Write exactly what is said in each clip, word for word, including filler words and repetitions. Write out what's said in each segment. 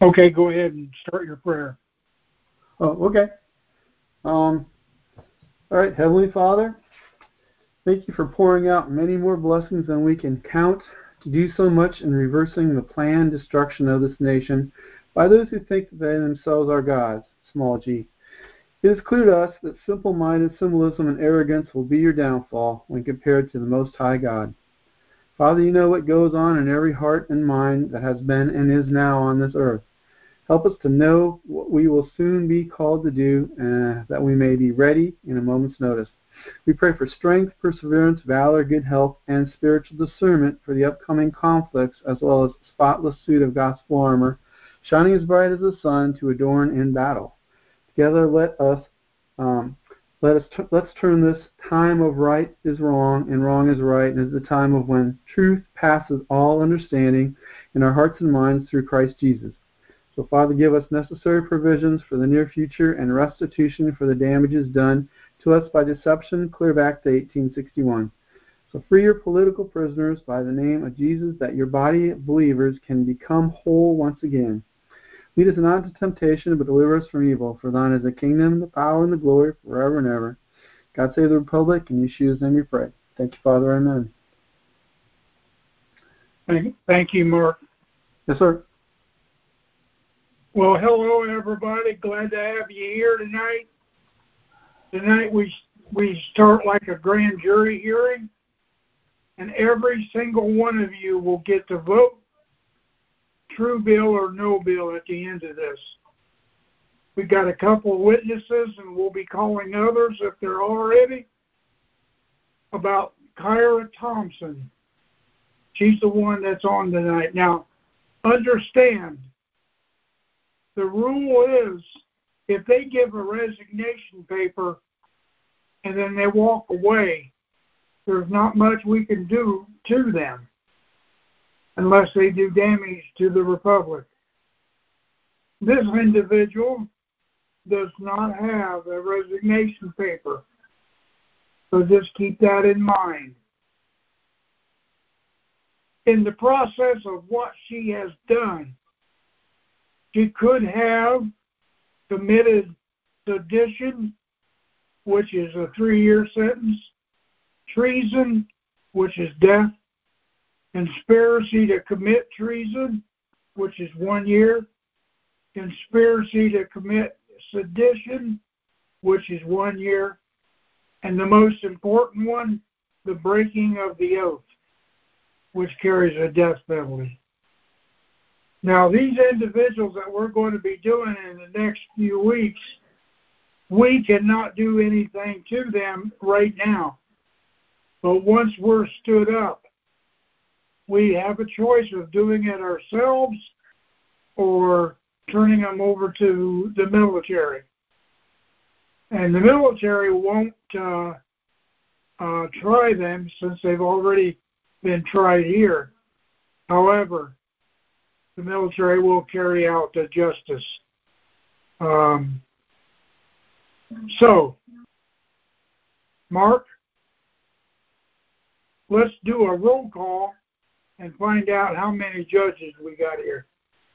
Okay, go ahead and start your prayer. Oh, okay. Um, all right, Heavenly Father, thank you for pouring out many more blessings than we can count to do so much in reversing the planned destruction of this nation by those who think that they themselves are gods, small g. It is clear to us that simple-minded symbolism and arrogance will be your downfall when compared to the Most High God. Father, you know what goes on in every heart and mind that has been and is now on this earth. Help us to know what we will soon be called to do, uh, that we may be ready in a moment's notice. We pray for strength, perseverance, valor, good health, and spiritual discernment for the upcoming conflicts, as well as a spotless suit of gospel armor, shining as bright as the sun to adorn in battle. Together, let us um, let us t- let's turn this time of right is wrong and wrong is right, and is the time of when truth passes all understanding in our hearts and minds through Christ Jesus. So, Father, give us necessary provisions for the near future and restitution for the damages done to us by deception clear back to eighteen sixty-one. So free your political prisoners by the name of Jesus, that your body of believers can become whole once again. Lead us not into temptation, but deliver us from evil. For thine is the kingdom, the power, and the glory forever and ever. God save the Republic, and Yeshua's name we pray. Thank you, Father. Amen. Thank, thank you, Mark. Yes, sir. Well, hello, everybody. Glad to have you here tonight. Tonight we we start like a grand jury hearing, and every single one of you will get to vote, true bill or no bill, at the end of this. We've got a couple of witnesses, and we'll be calling others if they're all ready, about Kyra Thompson. She's the one that's on tonight. Now, understand, the rule is if they give a resignation paper and then they walk away, there's not much we can do to them unless they do damage to the Republic. This individual does not have a resignation paper, so just keep that in mind. In the process of what she has done, she could have committed sedition, which is a three-year sentence, treason, which is death, conspiracy to commit treason, which is one year, conspiracy to commit sedition, which is one year, and the most important one, the breaking of the oath, which carries a death penalty. Now, these individuals that we're going to be doing in the next few weeks, we cannot do anything to them right now. But once we're stood up, we have a choice of doing it ourselves or turning them over to the military. And the military won't uh, uh, try them since they've already been tried here. However, the military will carry out the justice. Um, so, Mark, let's do a roll call and find out how many judges we got here.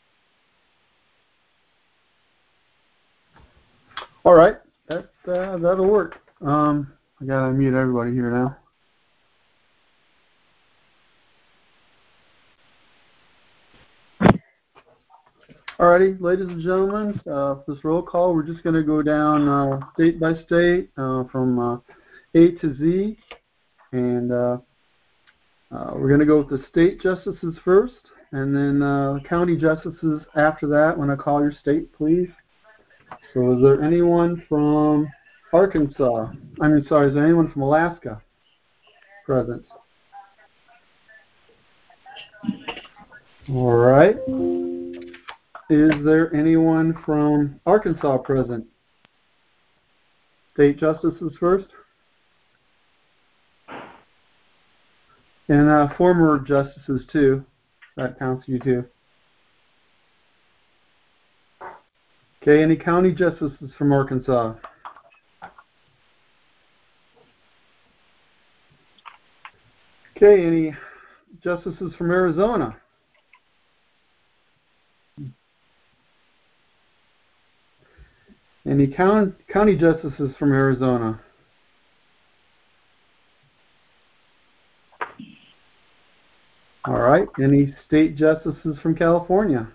All right, that uh, that'll work. Um, I gotta unmute everybody here now. Alrighty, ladies and gentlemen, uh, for this roll call, we're just going to go down uh, state by state uh, from uh, A to Z, and uh, uh, we're going to go with the state justices first, and then uh, county justices after that. When I call your state, please. So is there anyone from Arkansas? I mean, sorry, is there anyone from Alaska present? All right. Is there anyone from Arkansas present? State justices first. And uh, former justices too. That counts you too. Okay, any county justices from Arkansas? Okay, any justices from Arizona? Any county, county justices from Arizona? All right. Any state justices from California?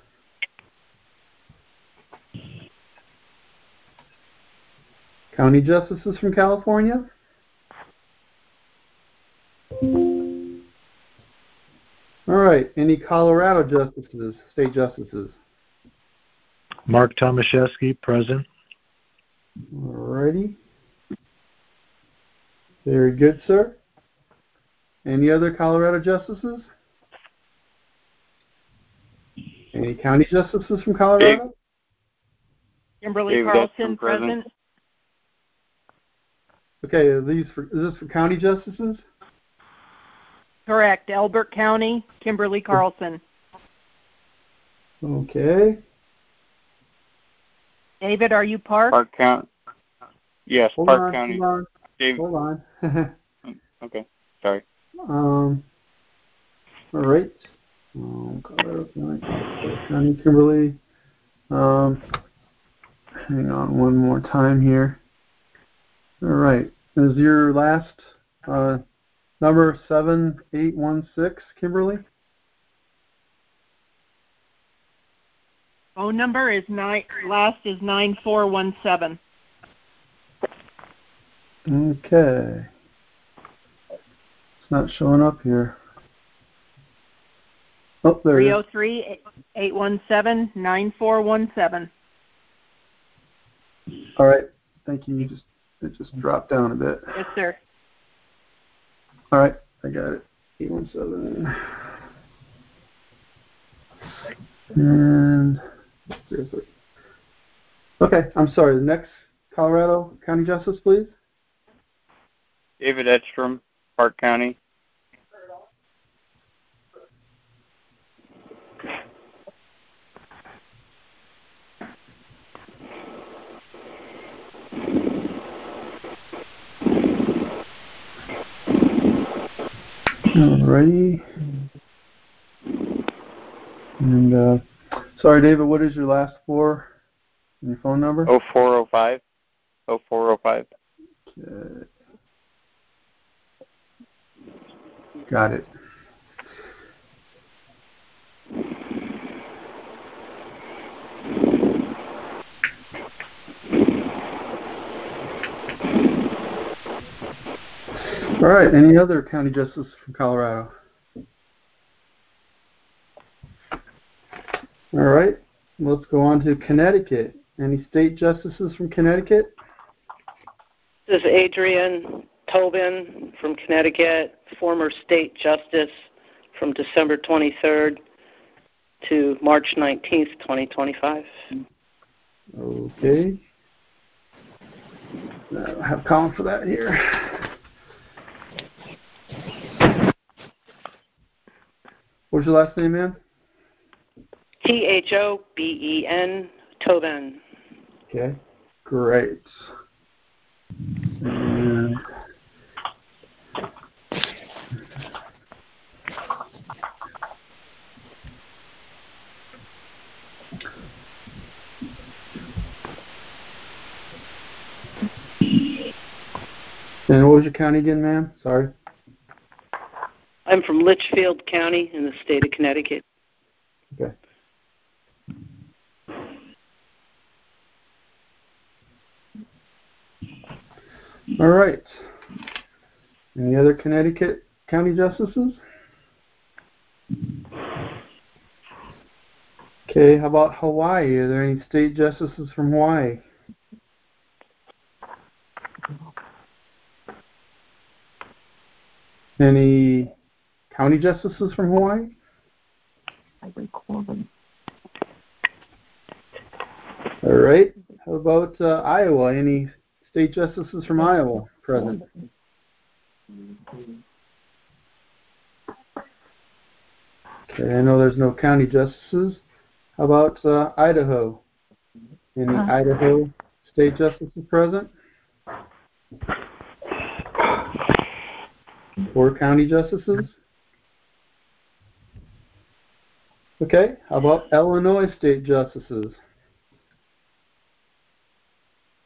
County justices from California? All right. Any Colorado justices, state justices? Mark Tomaszewski, present. All righty. Very good, sir. Any other Colorado justices? Any county justices from Colorado? Dave. Kimberly Dave Carlson, Vetstrom, present. present. Okay, are these for, is this for county justices? Correct. Elbert County, Kimberly Carlson. Okay. David, are you Park? Park County. Yes, Hold Park on, County. hold on. Dave. Hold on. Okay, sorry. um. All right. Um, Colorado County, Colorado County, Kimberly. Um. Hang on one more time here. All right. Is your last uh, number seven eight one six, Kimberly? Phone number is nine. Last is nine four one seven. Okay. It's not showing up here. Oh, there it is. three oh three, eight one seven, nine four one seven. All right. Thank you. You just it just dropped down a bit. Yes, sir. All right. I got it. eight one seven. And seriously. Okay. I'm sorry. The next Colorado County Justice, please. David Edstrom, Park County. Alrighty. And uh, sorry, David. What is your last four? And your phone number? oh four oh five. oh four oh five. Okay. Got it. All right. Any other county justice from Colorado? All right. Let's go on to Connecticut. Any state justices from Connecticut? This is Adrienne Tobin from Connecticut, former state justice from December twenty-third to March nineteenth, twenty twenty-five. Okay. I have a column for that here. What's your last name, ma'am? T H O B E N, Tobin. Okay, great. And And what was your county again, ma'am? Sorry. I'm from Litchfield County in the state of Connecticut. Okay. All right. Any other Connecticut county justices? Okay, how about Hawaii? Are there any state justices from Hawaii? Any county justices from Hawaii? All right. How about uh, Iowa? Any state justices from Iowa present? Okay, I know there's no county justices. How about uh, Idaho? Any uh, Idaho state justices present? Or county justices? Okay, how about Illinois state justices?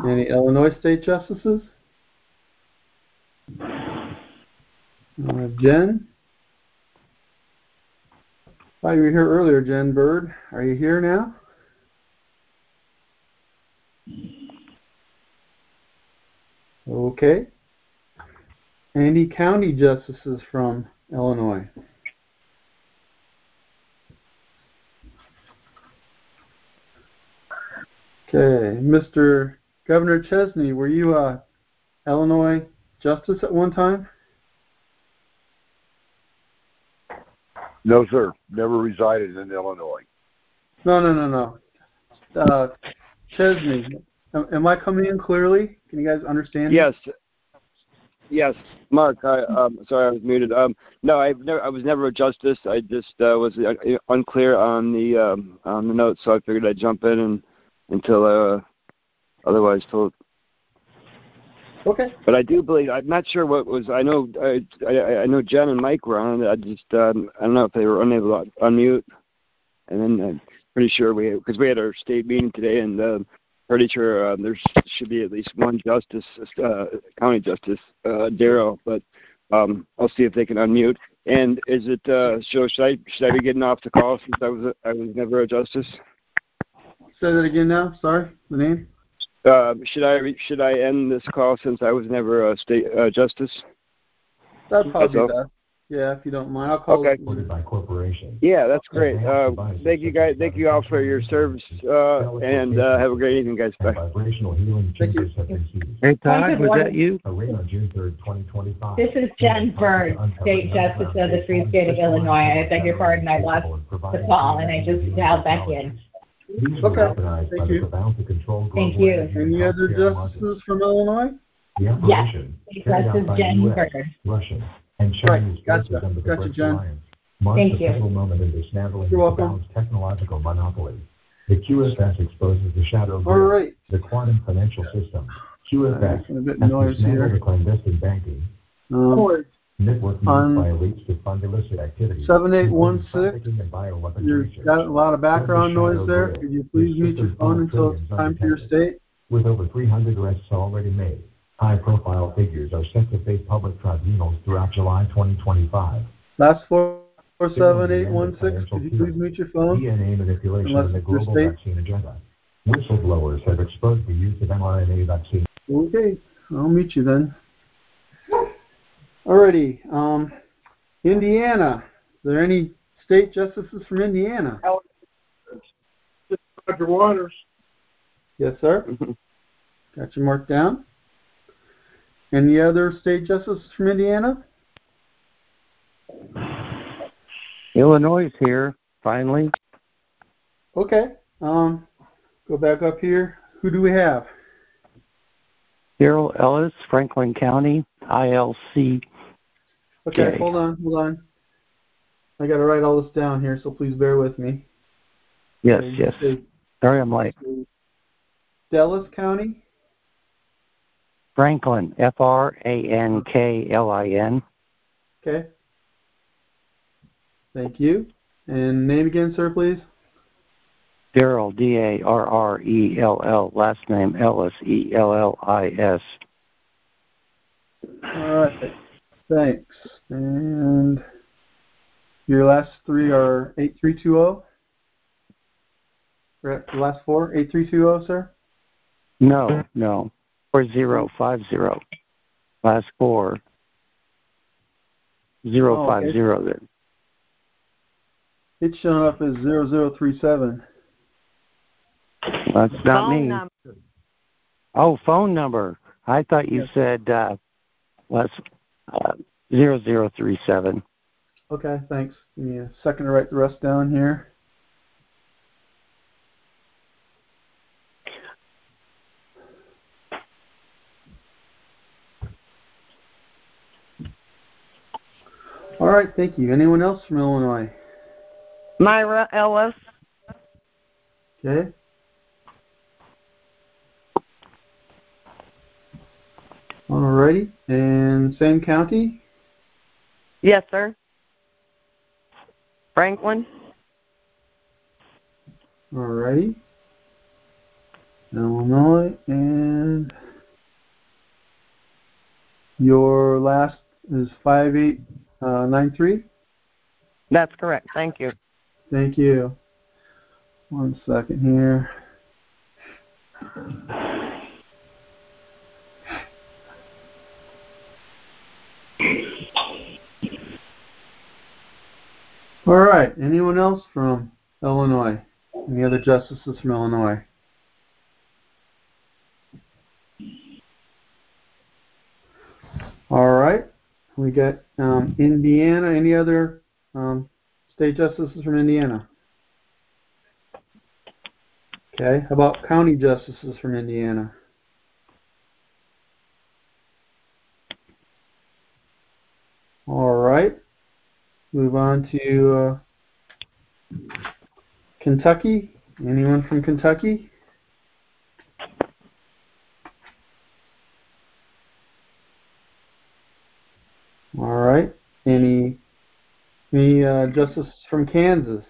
Any Illinois State Justices? Uh, Jen? Oh, you were here earlier, Jen Bird. Are you here now? Okay. Any county justices from Illinois? Okay. Mister Governor Chesney, were you a Illinois justice at one time? No, sir. Never resided in Illinois. No, no, no, no. Uh, Chesney, am, am I coming in clearly? Can you guys understand? Yes. Yes, Mark. I, um, sorry, I was muted. Um, no, I've never, I was never a justice. I just uh, was uh, unclear on the um, on the notes, so I figured I'd jump in and until uh, otherwise told. Okay. But I do believe I'm not sure what was. I know I I, I know Jen and Mike were on. I just um, I don't know if they were unable to unmute. And then I'm pretty sure we because we had our state meeting today, and uh, pretty sure uh, there should be at least one justice, uh, county justice, uh, Darrell. But um, I'll see if they can unmute. And is it uh, so? Should I should I be getting off the call since I was I was never a justice? Say that again now. Sorry, the name. Uh, should I should I end this call since I was never a state uh, justice? That'd probably so. be best. Yeah, if you don't mind, I'll call. Okay. By corporation. Yeah, that's great. Uh, thank you guys. Thank you all for your service, uh, and uh, have a great evening, guys. Bye. Vibrational healing Thank you. have been seized. Hey, Todd, was that you? Arraigned on June third, twenty twenty-five. This is Jen Bird, State Justice of the Free State of Illinois. I beg your pardon, I lost the call and I just dialed back in. These were Okay. weaponized Thank by the you. Bound to Control Thank Global you. Energy Any other Healthcare justices Markets. from Illinois? The Yes, operation, State carried out Justice by Jen U S, Bird. Russian, and Right. Chinese Gotcha. forces under the Gotcha, BRICS Jen. alliance marked Thank the you. pivotal moment in dismantling You're the welcome. Bound's technological monopoly. The Q F S exposes the shadow All grid, right. the quantum financial system. Q F S Uh, a bit has noise dismantled here. the clandestine banking Um, network used On by elites to fund illicit activities. seven eight one six, trafficking and bioweapons you've research. got a lot of background Shadow noise there. grid. Could you please The mute your system phone funneled until it's trillions time for your undetected. state? With over three hundred arrests already made, high-profile figures are set to face public tribunals throughout July twenty twenty-five. Last four seven eight one six, could you please mute your phone? D N A manipulation Unless in the it's your global state. vaccine agenda. Whistleblowers have exposed the use of mRNA vaccines. Okay, I'll meet you then. Alrighty, um, Indiana. Is there any state justices from Indiana? Roger Waters. Yes, sir. Got you marked down. Any other state justices from Indiana? Illinois is here, finally. Okay, um, go back up here. Who do we have? Darrell Ellis, Franklin County, I L C. Okay, Okay. hold on, hold on. I got to write all this down here, so please bear with me. Yes, Okay, yes. say Sorry I'm late. Dallas County. Franklin, F R A N K L I N. Okay. Thank you. And name again, sir, please. Darrell, D A R R E L L, last name Ellis, E L L I S. All right. Thanks. And your last three are eight three two zero? The last four, eight three two zero, sir? No, no. four zero five zero. Last four. zero five zero then. It's showing up as zero zero three seven. That's not Phone me. number. Oh, phone number. I thought you Yes. said uh, less uh, zero zero three seven. Okay, thanks. Give me a second to write the rest down here. All right, thank you. Anyone else from Illinois? Myra Ellis. Okay. All righty. And same county? Yes, sir. Franklin. All righty. Illinois and Your last is five eight nine three? That's correct. Thank you. Thank you. One second here. All right. Anyone else from Illinois? Any other justices from Illinois? All right. We got um, Indiana. Any other um, state justices from Indiana? Okay. How about county justices from Indiana? All right. Move on to uh, Kentucky. Anyone from Kentucky? All right. Any any uh, justices from Kansas?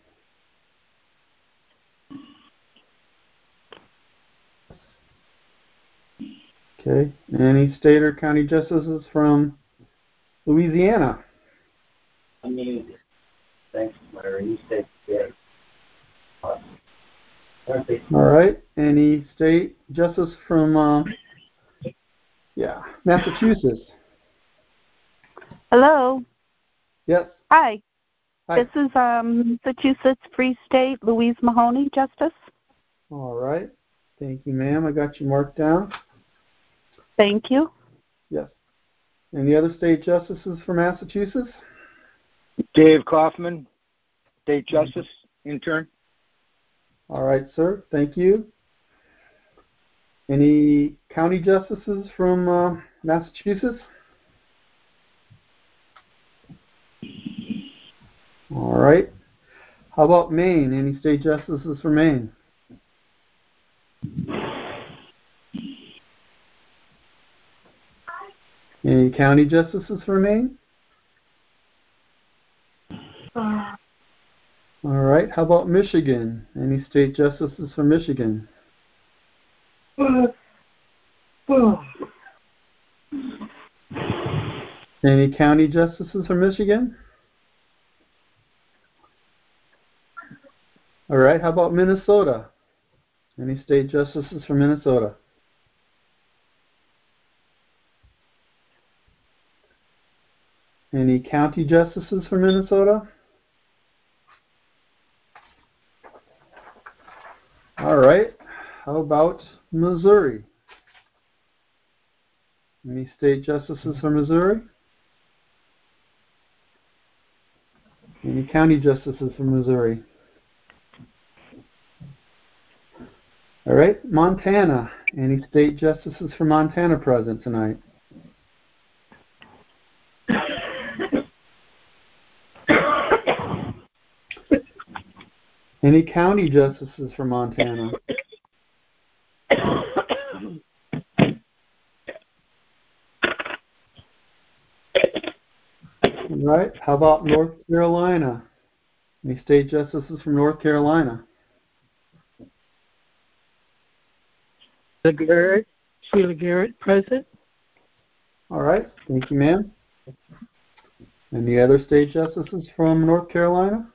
Okay. Any state or county justices from Louisiana? I mean, thanks, Larry. State. All right. Any state justice from uh, yeah, Massachusetts? Hello. Yes. Hi. Hi. This is um, Massachusetts Free State, Louise Mahoney, Justice. All right. Thank you, ma'am. I got you marked down. Thank you. Yes. Any other state justices for Massachusetts? Dave Kaufman, State Justice, intern. All right, sir. Thank you. Any county justices from uh, Massachusetts? All right. How about Maine? Any state justices for Maine? Any county justices for Maine? All right. How about Michigan? Any state justices for Michigan? Any county justices for Michigan? All right. How about Minnesota? Any state justices for Minnesota? Any county justices for Minnesota? All right. How about Missouri? Any state justices for Missouri? Any county justices for Missouri? All right. Montana. Any state justices for Montana present tonight? Any county justices for Montana? All right. How about North Carolina? Any state justices from North Carolina? The Garrett, Sheila Garrett, present. All right. Thank you, ma'am. Any other state justices from North Carolina?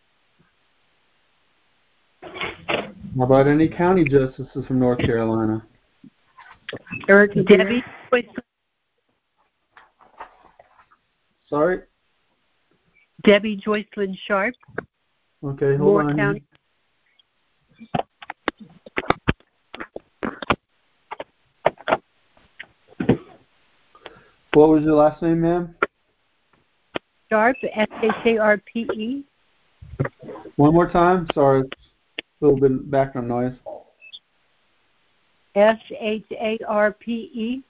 How about any county justices from North Carolina? Eric Debbie. Sorry? Debbie Joycelyn Sharp. Okay, hold Moore on. County. What was your last name, ma'am? Sharp, S H A R P E. One more time. Sorry, it's a little bit of background noise. S H A R P E.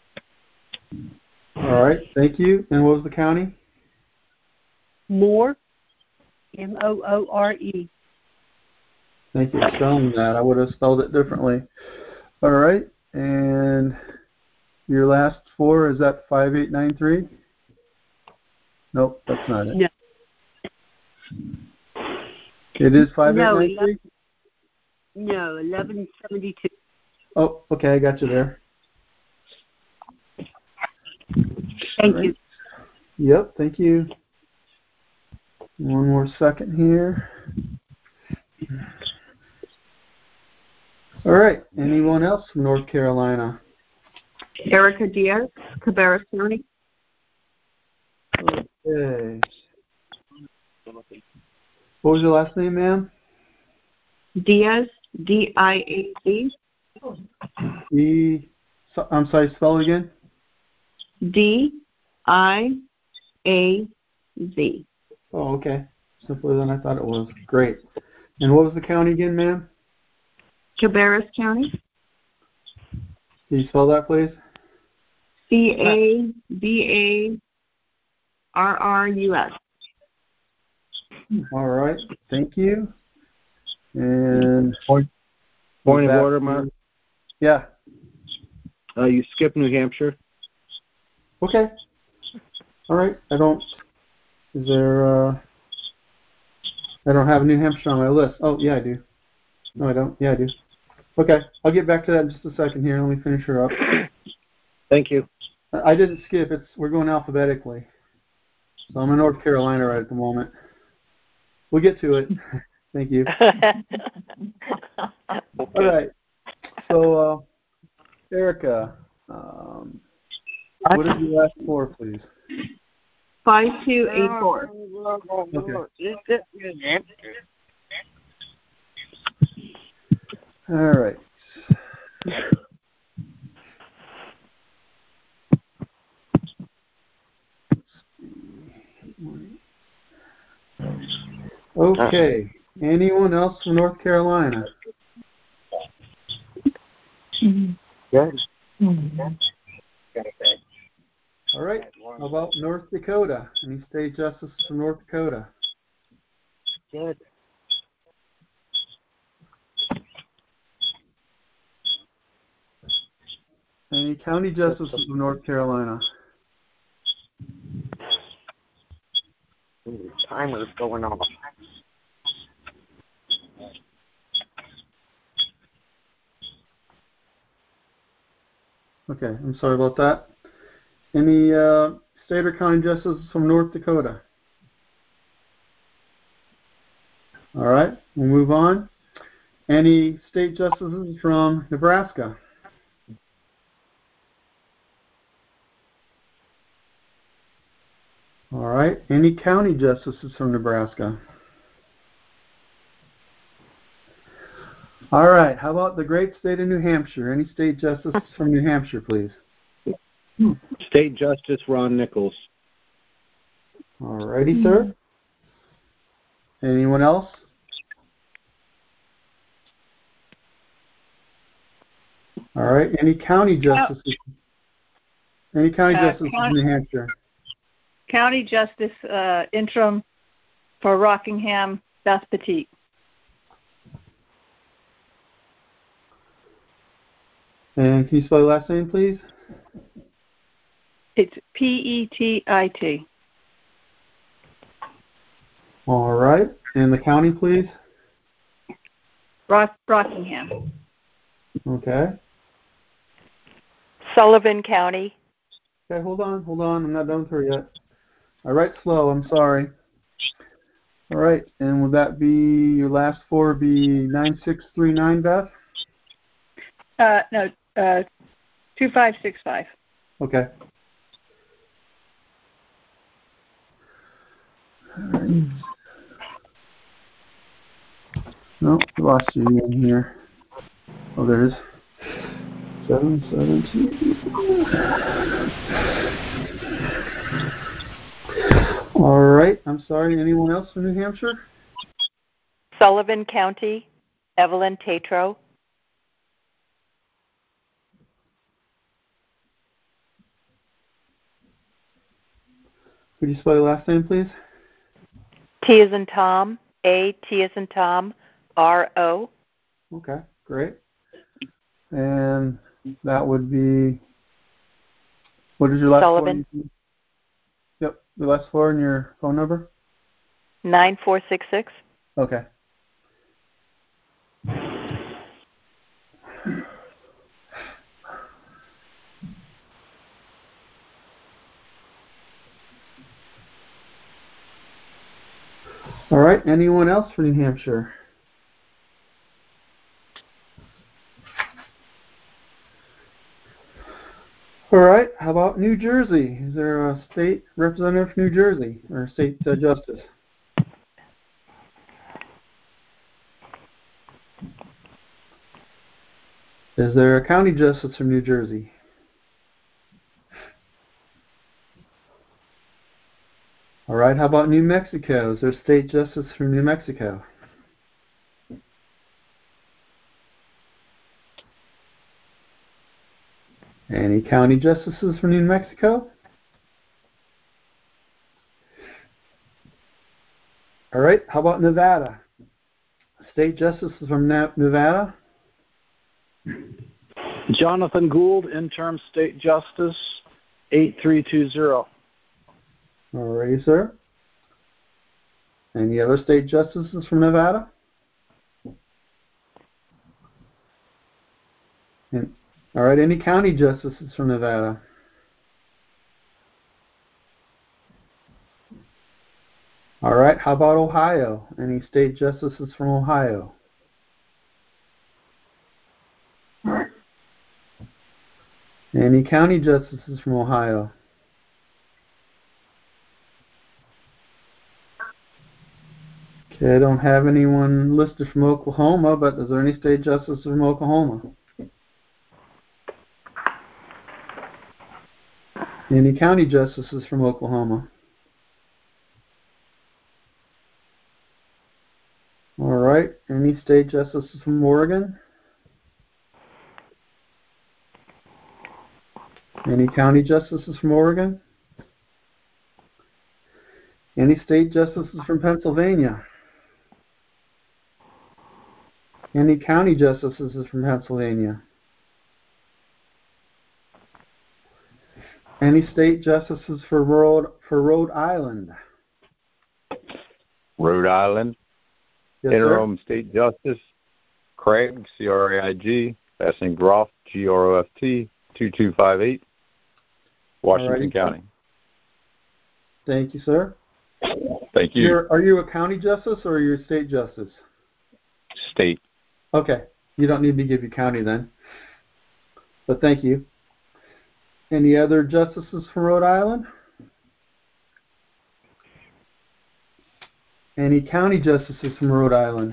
All right, thank you. And what was the county? Moore, M O O R E. Thank you for spelling that. I would have spelled it differently. All right, and your last four, is that five eight nine three? Nope, that's not it. No. It is five eight nine three? No, eleven seventy-two. Oh, okay, I got you there. Thank right. you. Yep, thank you. One more second here. All right. Anyone else from North Carolina? Erica Diaz, Cabarrus County. Okay. What was your last name, ma'am? Diaz, D I A Z. D. I'm sorry, spell it again. D I A Z. Oh, okay. Simpler than I thought it was. Great. And what was the county again, ma'am? Cabarrus County. Can you spell that, please? C A B A R R U S. All right. Thank you. And point, point of that, order, Mark. Yeah. Uh, you skipped New Hampshire. Okay. All right. I don't. Is there? Uh, I don't have New Hampshire on my list. Oh, yeah, I do. No, I don't. Yeah, I do. Okay. I'll get back to that in just a second here. Let me finish her up. Thank you. I didn't skip. It's we're going alphabetically. So I'm in North Carolina right at the moment. We'll get to it. Thank you. Okay. All right. So, uh, Erica, um, what is your last four, please? Five two eight four. Okay. All right. Okay. Anyone else from North Carolina? Good. All right. How about North Dakota? Any state justices from North Dakota? Good. Any county justices from North Carolina? Ooh, timer's going off. Okay, I'm sorry about that. Any uh, state or county justices from North Dakota? All right, we'll move on. Any state justices from Nebraska? All right, any county justices from Nebraska? All right, how about the great state of New Hampshire? Any state justices from New Hampshire, please? State Justice Ron Nichols. All righty, sir. Anyone else? All right, any county justices? Any county Uh, justices county- from New Hampshire? County Justice uh, interim for Rockingham, Beth Petit. And can you spell your last name, please? It's P E T I T. All right. And the county, please? Rock, Rockingham. Okay. Sullivan County. Okay, hold on, hold on. I'm not done with her yet. I write slow. I'm sorry. All right. And would that be your last four be nine six three nine, Beth? Uh, no, uh, two five six five. Okay. All right. No, I lost you again here. Oh, there it is. Seven, seven, two. All right. I'm sorry. Anyone else from New Hampshire? Sullivan County. Evelyn Tatro. Could you spell your last name, please? T as in Tom. A T as in Tom. R O. Okay, great. And that would be, what is your last Sullivan. four? Yep, the last four and your phone number? Nine four six six. Okay. All right. Anyone else for New Hampshire? All right. How about New Jersey? Is there a state representative from New Jersey or state uh, justice? Is there a county justice from New Jersey? All right. How about New Mexico? Is there a state justice from New Mexico? Any county justices from New Mexico? All right. How about Nevada? State justices from Nevada? Jonathan Gould, interim state justice, eight three two zero. All righty, sir. Any other state justices from Nevada? And, all right. Any county justices from Nevada? All right. How about Ohio? Any state justices from Ohio? Any county justices from Ohio? Okay, I don't have anyone listed from Oklahoma, but is there any state justices from Oklahoma? Any county justices from Oklahoma? All right. Any state justices from Oregon? Any county justices from Oregon? Any state justices from Pennsylvania? Any county justices from Pennsylvania? Any state justices for Rhode, for Rhode Island? Rhode Island, yes, interim sir. state justice, Craig, C R A I G, last name Groff, G R O F T, two two five eight, Washington Alrighty. County. Thank you, sir. Thank you. You're, are you a county justice or are you a state justice? State. Okay. You don't need me to give you county then. But thank you. Any other justices from Rhode Island? Any county justices from Rhode Island?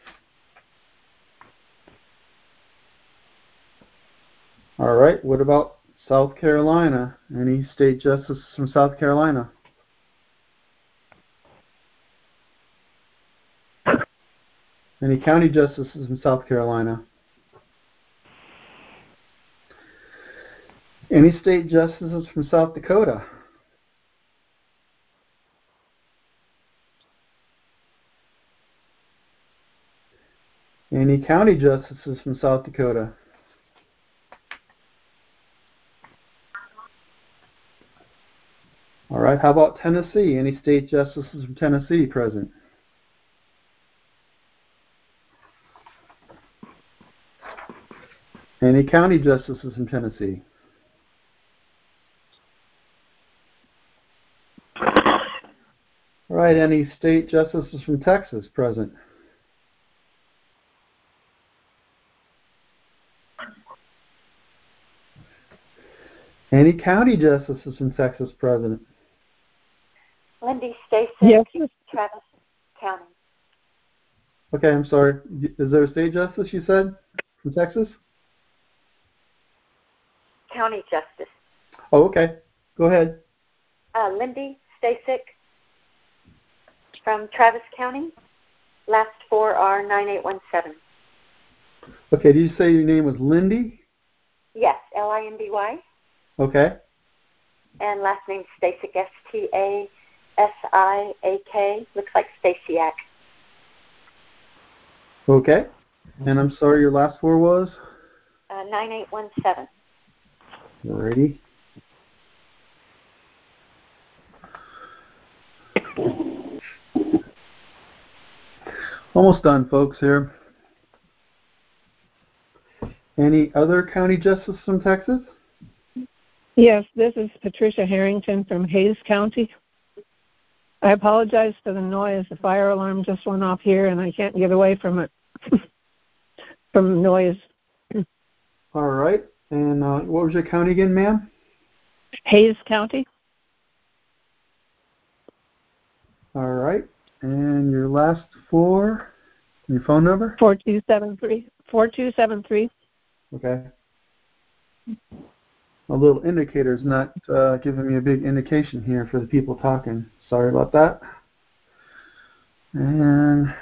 All right. What about South Carolina? Any state justices from South Carolina? Any county justices from South Carolina? Any state justices from South Dakota? Any county justices from South Dakota? All right, how about Tennessee? Any state justices from Tennessee present? Any county justices from Tennessee? All right, any state justices from Texas present? Any county justices from Texas present? Lindy Stasek, yes. Travis County. Okay, I'm sorry. Is there a state justice you said from Texas? County Justice. Oh, okay. Go ahead. Uh, Lindy Stasek from Travis County. Last four are nine eight one seven. Okay, did you say your name was Lindy? Yes, L I N D Y. Okay. And last name Stasek, S T A S I A K. Looks like Stasiak. Okay. And I'm sorry, your last four was? Uh, nine eight one seven. Alrighty. Almost done, folks, here. Any other county justice from Texas? Yes, this is Patricia Harrington from Hayes County. I apologize for the noise. The fire alarm just went off here, and I can't get away from it, from the noise. All right. And uh, what was your county again, ma'am? Hayes County. All right. And your last four, your phone number? four two seven three. four two seven three. Okay. A little indicator is not uh, giving me a big indication here for the people talking. Sorry about that. And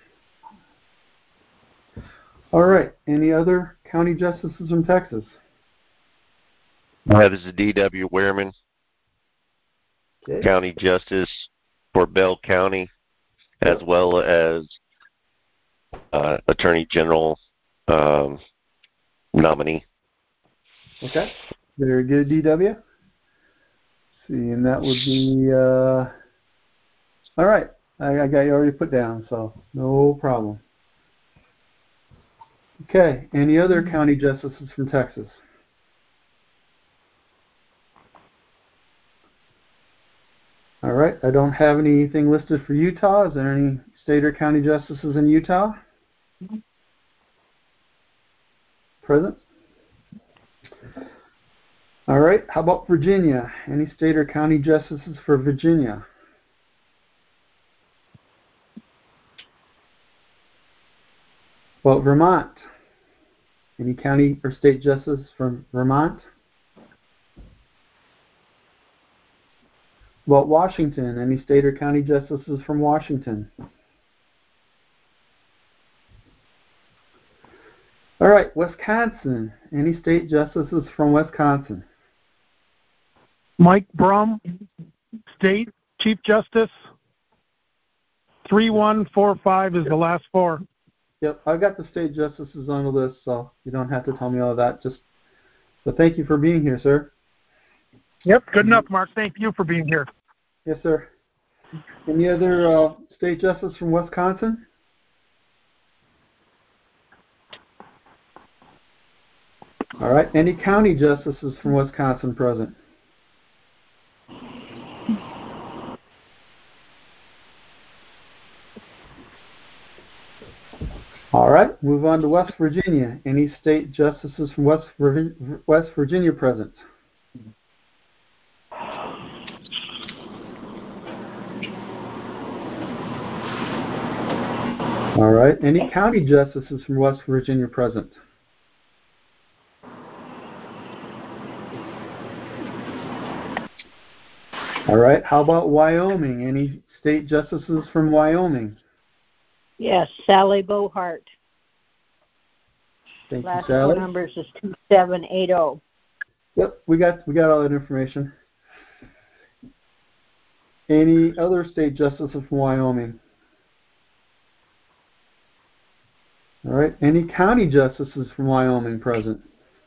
all right. Any other county justices from Texas? Hi, this is D W Wehrman, Okay. County Justice for Bell County, as well as uh, Attorney General um, nominee. Okay. Very good, D W. Let's see, and that would be, uh, all right. I, I got you already put down, so no problem. Okay. Any other county justices from Texas? All right. I don't have anything listed for Utah. Is there any state or county justices in Utah? Present? All right. How about Virginia? Any state or county justices for Virginia? Well, Vermont. Any county or state justice from Vermont? Well, Washington. Any state or county justices from Washington? All right, Wisconsin. Any state justices from Wisconsin? Mike Brum, State Chief Justice. three one four five is the last four. Yep, I've got the state justices on the list, so you don't have to tell me all that. Just, so thank you for being here, sir. Yep, good enough, Mark. Thank you for being here. Yes, sir. Any other uh, state justice from Wisconsin? All right. Any county justices from Wisconsin present? All right. Move on to West Virginia. Any state justices from West Virginia, West Virginia present? All right. Any county justices from West Virginia present? All right. How about Wyoming? Any state justices from Wyoming? Yes, Sally Bohart. Thank Last you, Sally. four numbers is two seven eight zero. Yep, we got we got all that information. Any other state justices from Wyoming? All right. Any county justices from Wyoming present?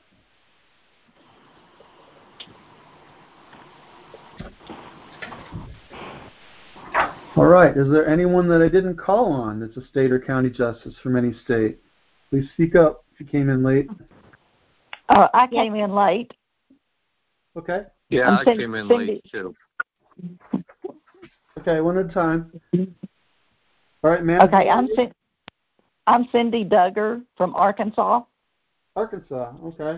All right. Is there anyone that I didn't call on that's a state or county justice from any state? Please speak up if you came in late. Uh, I came in late. Okay. Yeah, I'm I Cindy, came in Cindy. late too. Okay, one at a time. All right, ma'am. Okay, I'm Cindy. I'm Cindy Duggar from Arkansas. Arkansas. Okay.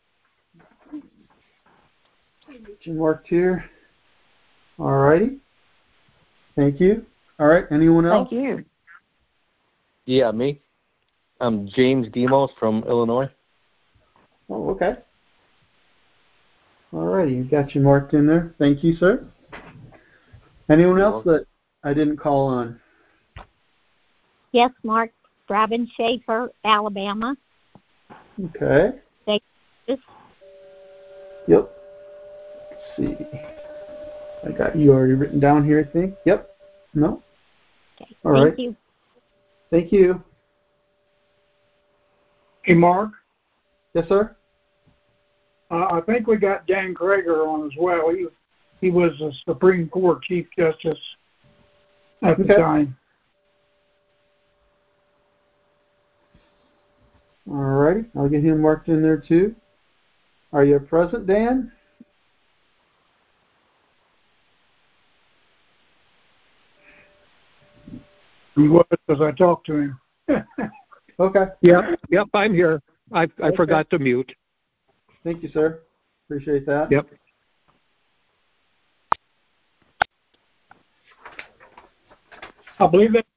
Get you marked here. All righty. Thank you. All right. Anyone else? Thank you. Yeah, me. I'm James Demos from Illinois. Oh, okay. All righty. You got you marked in there. Thank you, sir. Anyone else that I didn't call on? Yes, Mark. Robin Schaefer, Alabama. Okay. Thank you. Yep. Let's see. I got you already written down here, I think. Yep. No? Okay. All Thank right. you. Thank you. Hey, Mark. Yes, sir? Uh, I think we got Dan Krager on as well. He he was the Supreme Court Chief Justice at the Okay. time. All righty. I'll get him marked in there, too. Are you present, Dan? He was, because I talked to him. Okay. Yep, yep, I'm here. I I Okay. forgot to mute. Thank you, sir. Appreciate that. Yep. I believe that.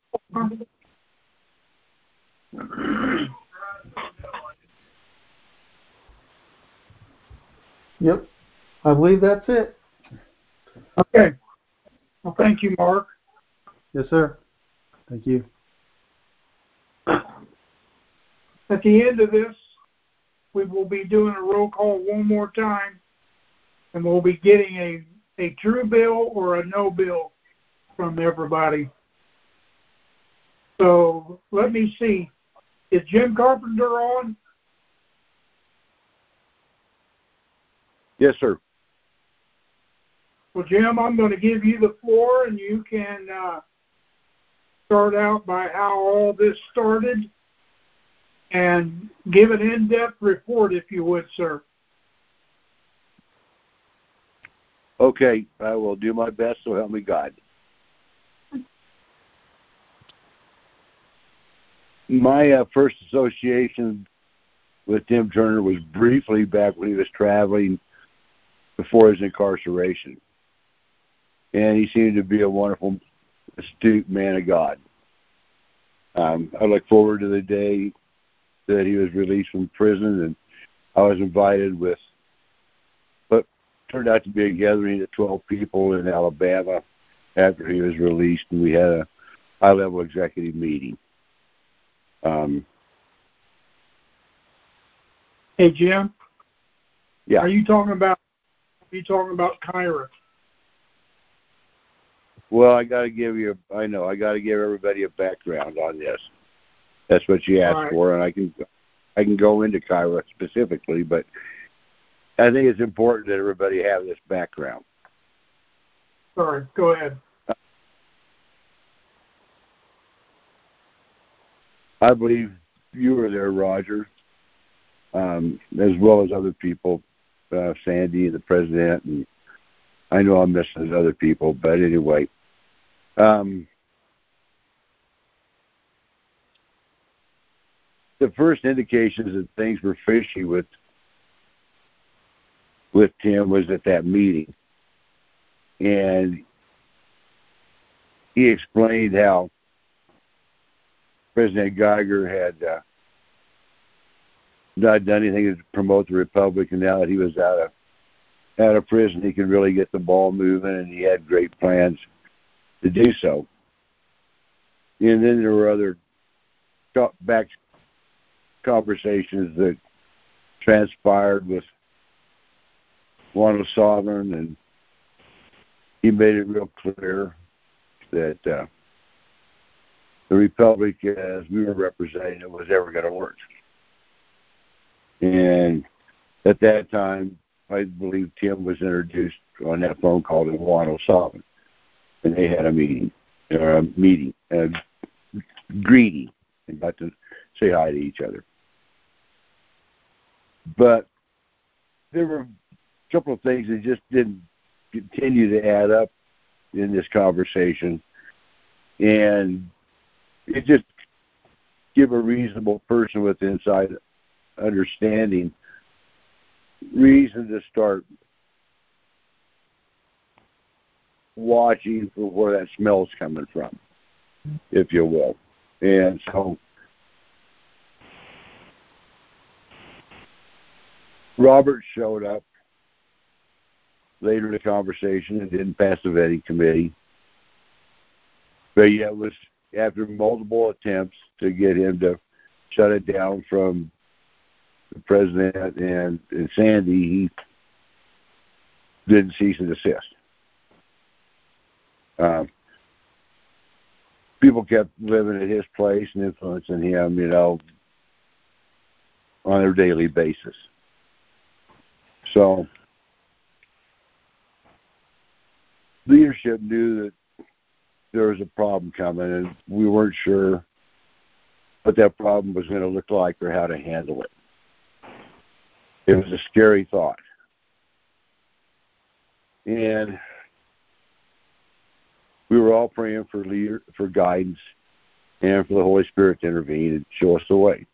Yep. I believe that's it. Okay. Well, thank you, Mark. Yes, sir. Thank you. At the end of this, we will be doing a roll call one more time, and we'll be getting a, a true bill or a no bill from everybody. So let me see. Is Jim Carpenter on? Yes, sir. Well, Jim, I'm going to give you the floor, and you can uh, start out by how all this started and give an in-depth report, if you would, sir. Okay, I will do my best, so help me God. My uh, first association with Tim Turner was briefly back when he was traveling before his incarceration. And he seemed to be a wonderful, astute man of God. Um, I look forward to the day that he was released from prison, and I was invited with what turned out to be a gathering of twelve people in Alabama after he was released, and we had a high-level executive meeting. Um, Hey, Jim? Yeah. Are you talking about, are you talking about Kyra? Well, I got to give you, I know, I got to give everybody a background on this. That's what you asked Right. for, and I can, I can go into Kyra specifically, but I think it's important that everybody have this background. Sorry, go ahead. I believe you were there, Roger, um, as well as other people, uh, Sandy and the president, and I know I'm missing other people, but anyway. Um, the first indications that things were fishy with with Tim was at that meeting, and he explained how President Geiger had uh, not done anything to promote the Republic, and now that he was out of out of prison, he could really get the ball moving, and he had great plans to do so. And then there were other back conversations that transpired with Juan Sovereign, and he made it real clear that uh, the Republic, as we were representing it, was ever going to work. And at that time, I believe Tim was introduced on that phone call to Juan O'Sullivan, and they had a meeting, or a meeting, uh, greeting, and got to say hi to each other. But there were a couple of things that just didn't continue to add up in this conversation, and it just give a reasonable person with inside understanding reason to start watching for where that smell's coming from, if you will. And so Robert showed up later in the conversation and didn't pass the vetting committee. But yet it was after multiple attempts to get him to shut it down from the president and, and Sandy, he didn't cease and desist. Um, people kept living at his place and influencing him, you know, on a daily basis. So leadership knew that there was a problem coming, and we weren't sure what that problem was going to look like or how to handle it. It was a scary thought. And we were all praying for leader, for guidance and for the Holy Spirit to intervene and show us the way.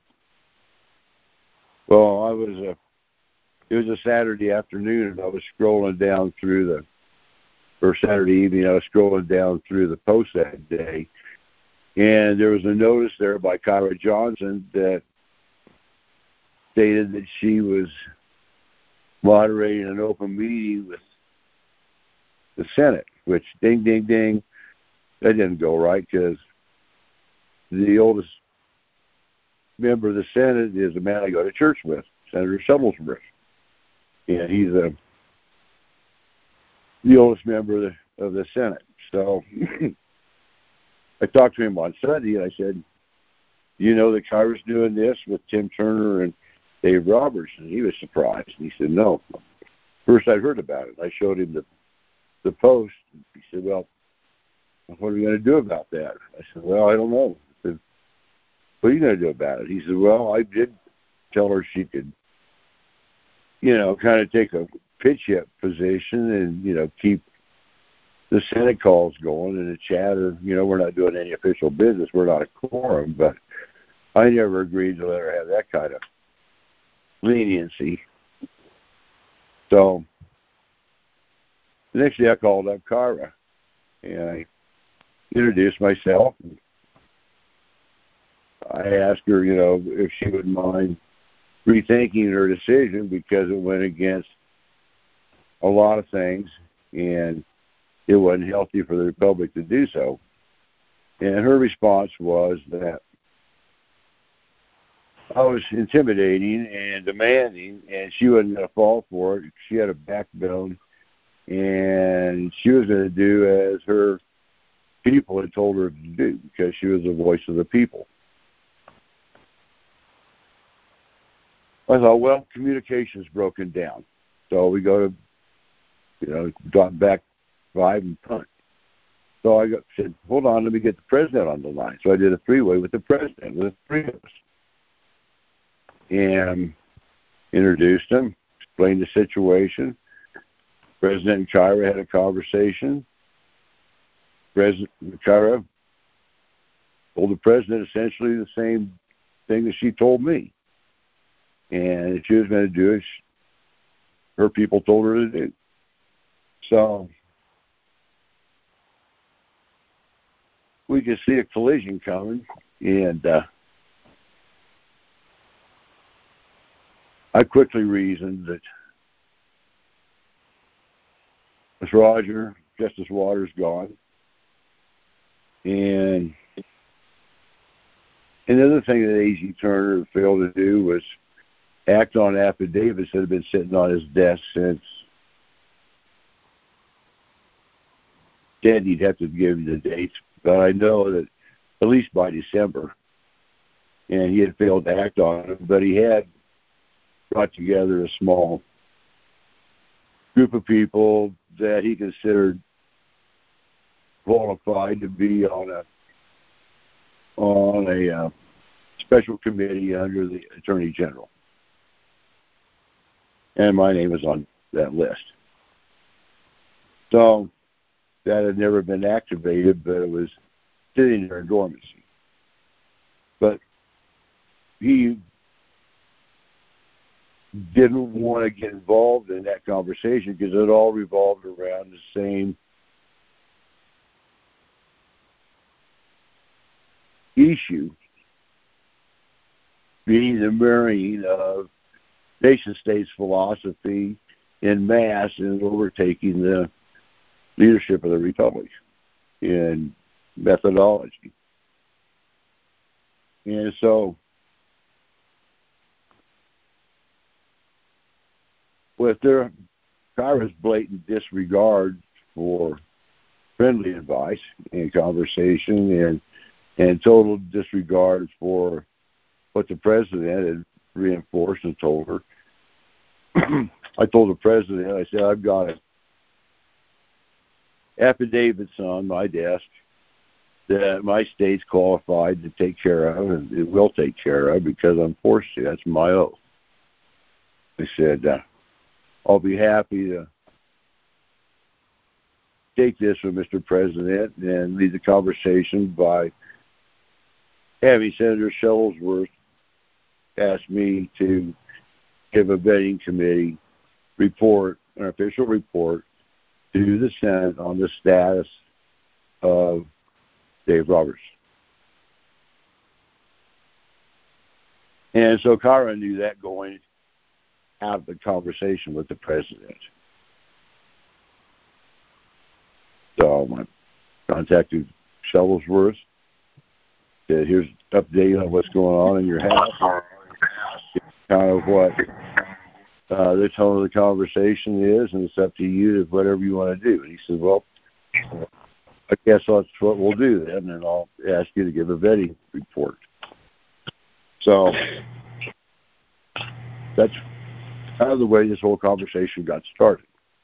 Well, I was a, it was a Saturday afternoon, and I was scrolling down through the, or Saturday evening, I was scrolling down through the post that day, and there was a notice there by Kyra Johnson that stated that she was moderating an open meeting with the Senate, which, ding, ding, ding, that didn't go right, because the oldest member of the Senate is a man I go to church with, Senator Shuttlesworth. And he's a, the oldest member of the, of the Senate. So I talked to him on Sunday, and I said, you know that Kyra's doing this with Tim Turner and Dave Roberts? And he was surprised. And he said, no. First I'd heard about it. I showed him the, the post. He said, well, what are we going to do about that? I said, well, I don't know. I said, what are you going to do about it? He said, well, I did tell her she could, you know, kind of take a pitch hit position and, you know, keep the Senate calls going and the chatter. You know, we're not doing any official business. We're not a quorum, but I never agreed to let her have that kind of leniency. So the next day I called up Kyra and I introduced myself. I asked her, you know, if she would mind rethinking her decision because it went against a lot of things and it wasn't healthy for the Republic to do so. And her response was that I was intimidating and demanding, and she wasn't going to fall for it. She had a backbone, and she was going to do as her people had told her to do because she was the voice of the people. I thought, well, communication's broken down. So we go to, you know, drop back five and punt. So I got, said, hold on, let me get the president on the line. So I did a three-way with the president, with the three of us. And introduced him, explained the situation. President and Kyra had a conversation. President Kyra told the president essentially the same thing that she told me. And if she was going to do it, she, her people told her to do. So we could see a collision coming, and uh, I quickly reasoned that Miss Roger, Justice Waters gone, and another thing that A G Turner failed to do was act on affidavits that have been sitting on his desk since. Said he'd have to give you the dates, but I know that at least by December, and he had failed to act on them, but he had brought together a small group of people that he considered qualified to be on a on a uh, special committee under the Attorney General. And my name was on that list. So that had never been activated, but it was sitting there in dormancy. But he didn't want to get involved in that conversation because it all revolved around the same issue, being the marrying of nation-states philosophy en masse and overtaking the leadership of the Republic in methodology. And so with their Kyra's blatant disregard for friendly advice and conversation and and total disregard for what the president had reinforced and told her, I told the president, I said, I've got a affidavits on my desk that my state's qualified to take care of, and it will take care of because I'm forced to. That's my oath. I said, uh, I'll be happy to take this with Mister President and lead the conversation by having Senator Shuttlesworth ask me to give a vetting committee report, an official report, to the Senate on the status of Dave Roberts. And so Kyra knew that going out of the conversation with the president. So I contacted Shuttlesworth, said, here's an update on what's going on in your house. Kind of what uh, the tone of the conversation is, and it's up to you to whatever you want to do. And he said, well, I guess that's what we'll do then, and I'll ask you to give a vetting report. So that's kind of the way this whole conversation got started.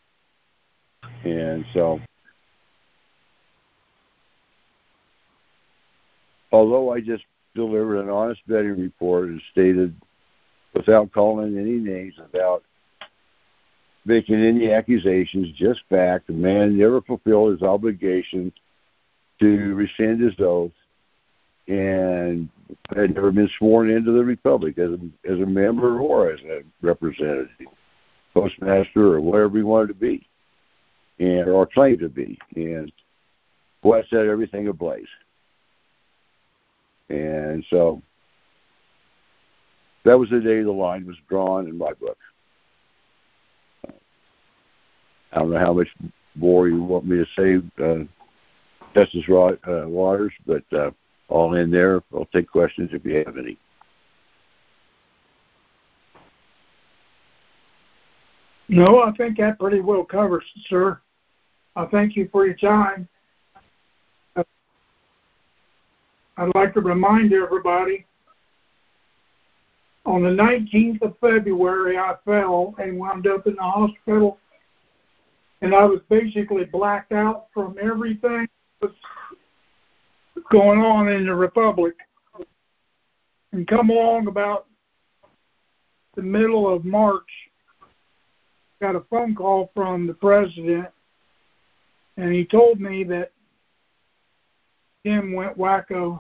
And so, although I just delivered an honest vetting report and stated, without calling any names, without making any accusations, just fact, the man never fulfilled his obligation to rescind his oath and had never been sworn into the Republic as a, as a member or as a representative, postmaster, or whatever he wanted to be, and or claimed to be. And boy, I set everything ablaze. And so that was the day the line was drawn in my book. I don't know how much more you want me to say, uh, Justice Rod, uh, Waters, but uh, all in there. I'll take questions if you have any. No, I think that pretty well covers it, sir. I thank you for your time. Uh, I'd like to remind everybody, on the nineteenth of February, I fell and wound up in the hospital, and I was basically blacked out from everything that's going on in the Republic. And come along about the middle of March, got a phone call from the president, and he told me that Tim went wacko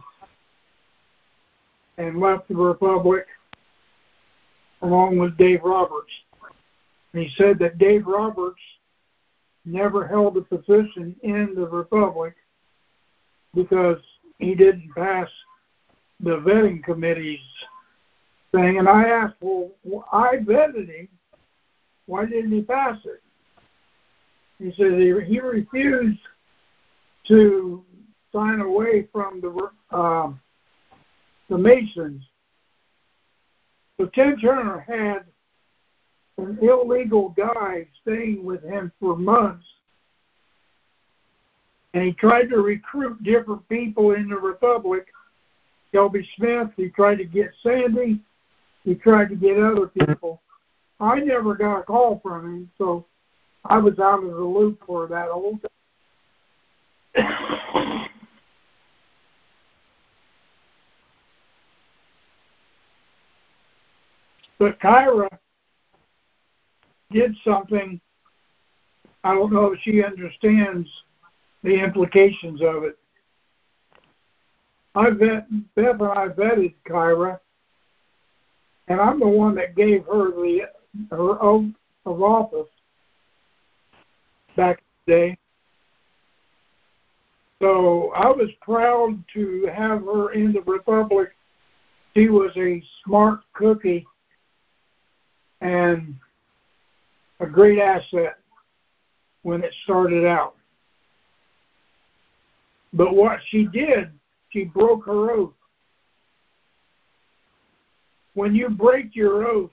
and left the Republic along with Dave Roberts. And he said that Dave Roberts never held a position in the Republic because he didn't pass the vetting committee's thing. And I asked, well, I vetted him. Why didn't he pass it? He said he, he refused to sign away from the um, the Masons. So Tim Turner had an illegal guy staying with him for months, and he tried to recruit different people in the Republic. Shelby Smith, he tried to get Sandy, he tried to get other people. I never got a call from him, so I was out of the loop for that whole time. But Kyra did something. I don't know if she understands the implications of it. I vet, Beth and I vetted Kyra, and I'm the one that gave her the her oath of office back in the day. So I was proud to have her in the Republic. She was a smart cookie and a great asset when it started out. But what she did, she broke her oath. When you break your oath,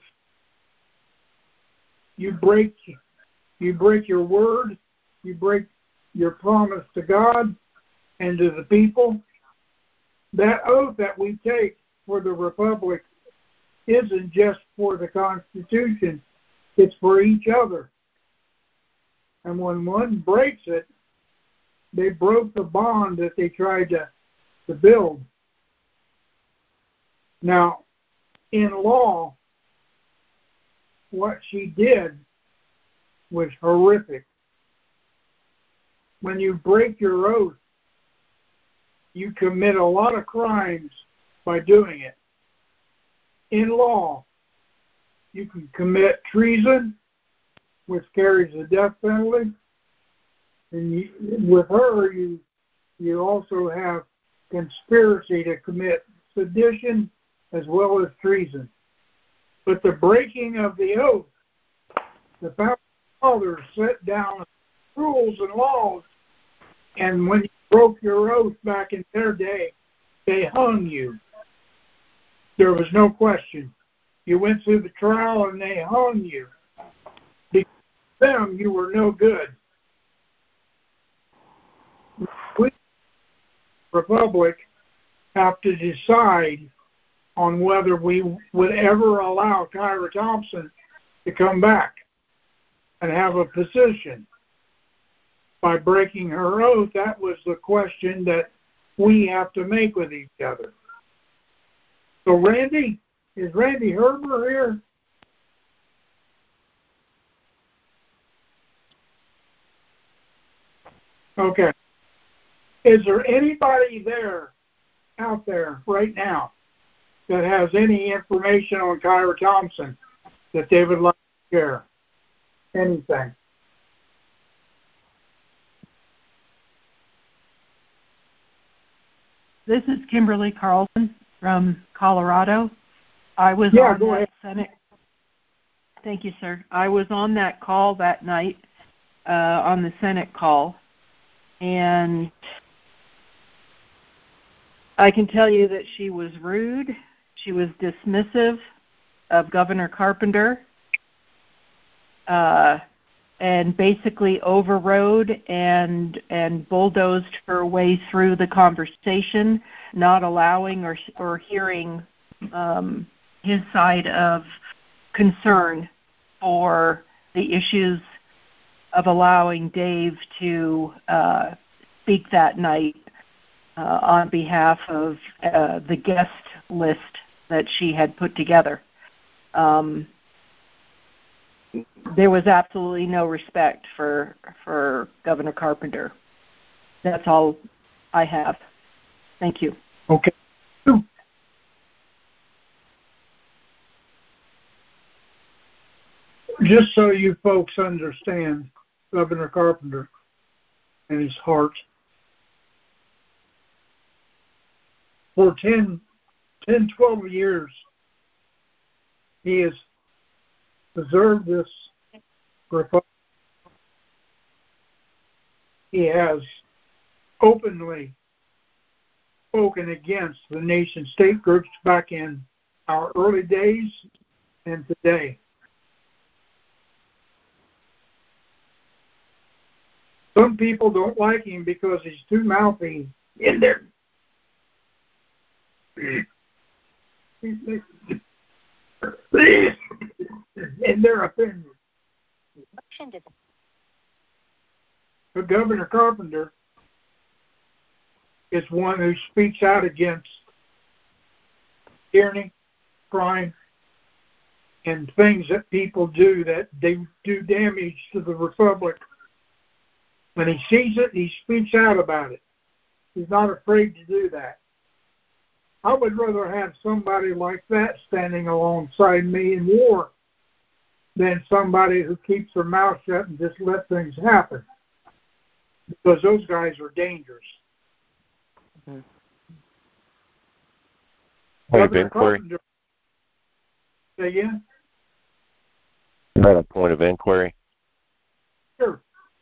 you break you break your word, you break your promise to God and to the people. That oath that we take for the Republic isn't just for the Constitution, it's for each other. And when one breaks it, they broke the bond that they tried to, to build. Now, in law, what she did was horrific. When you break your oath, you commit a lot of crimes by doing it. In law, you can commit treason, which carries the death penalty. And you, with her, you you also have conspiracy to commit sedition as well as treason. But the breaking of the oath, the fathers set down rules and laws, and when you broke your oath back in their day, they hung you. There was no question. You went through the trial and they hung you. Because of them, you were no good. We, Republic, have to decide on whether we would ever allow Kyra Thompson to come back and have a position. By breaking her oath, that was the question that we have to make with each other. So Randy, is Randy Herber here? Okay. Is there anybody there, out there right now, that has any information on Kyra Thompson that they would like to share? Anything? This is Kimberly Carlson from Colorado. I was yeah, on go that ahead. Senate. Thank you, sir. I was on that call that night, uh, on the Senate call, and I can tell you that she was rude. She was dismissive of Governor Carpenter, uh, and basically overrode and and bulldozed her way through the conversation, not allowing or or hearing um, his side of concern for the issues of allowing Dave to uh, speak that night uh, on behalf of uh, the guest list that she had put together. Um, there was absolutely no respect for for Governor Carpenter. That's all I have. Thank you. Okay. Just so you folks understand Governor Carpenter and his heart, for ten, ten, twelve years, he has preserved this republic. He has openly spoken against the nation-state groups back in our early days and today. Some people don't like him because he's too mouthy in their in their opinion. But Governor Carpenter is one who speaks out against tyranny, crime, and things that people do that they do damage to the republic. When he sees it, he speaks out about it. He's not afraid to do that. I would rather have somebody like that standing alongside me in war than somebody who keeps their mouth shut and just let things happen. Because those guys are dangerous. Mm-hmm. Point of inquiry. Say again? You had a point of inquiry? Sure.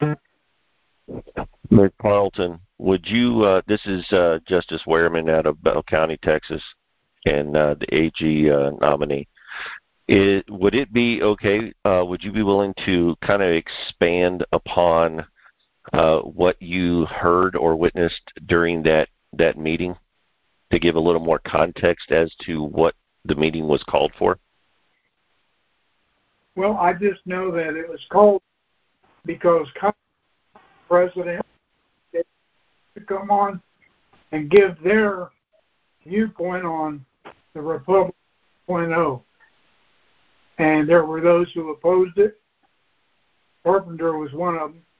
Mister Carlton, would you, uh, this is uh, Justice Wehrman out of Bell County, Texas, and uh, the A G uh, nominee. It, would it be okay, uh, would you be willing to kind of expand upon uh, what you heard or witnessed during that, that meeting to give a little more context as to what the meeting was called for? Well, I just know that it was called because President to come on and give their viewpoint on the Republic two point oh. And there were those who opposed it. Carpenter was one of them.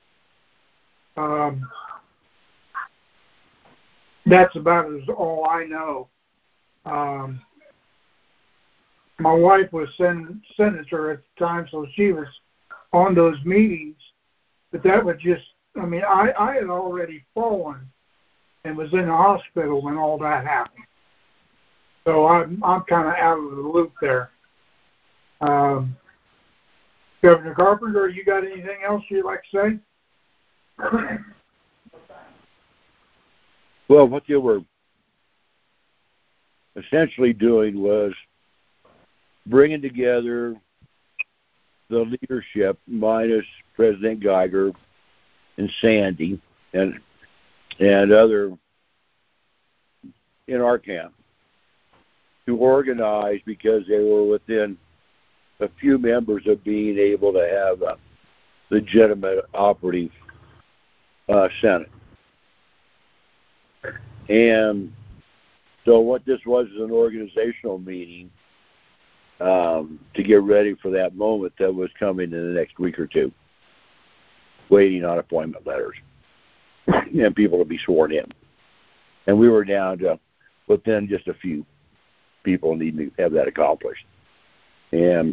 Um, that's about as all I know. Um, my wife was sen- senator at the time, so she was on those meetings. But that was just, I mean, I, I had already fallen and was in the hospital when all that happened. So I'm, I'm kind of out of the loop there. Um, Governor Carpenter, you got anything else you'd like to say? Well, what they were essentially doing was bringing together the leadership minus President Geiger and Sandy and and other in our camp to organize, because they were within a few members of being able to have a legitimate operative uh, Senate. And so what this was is an organizational meeting um, to get ready for that moment that was coming in the next week or two, waiting on appointment letters and people to be sworn in. And we were down to within just a few people needing to have that accomplished. And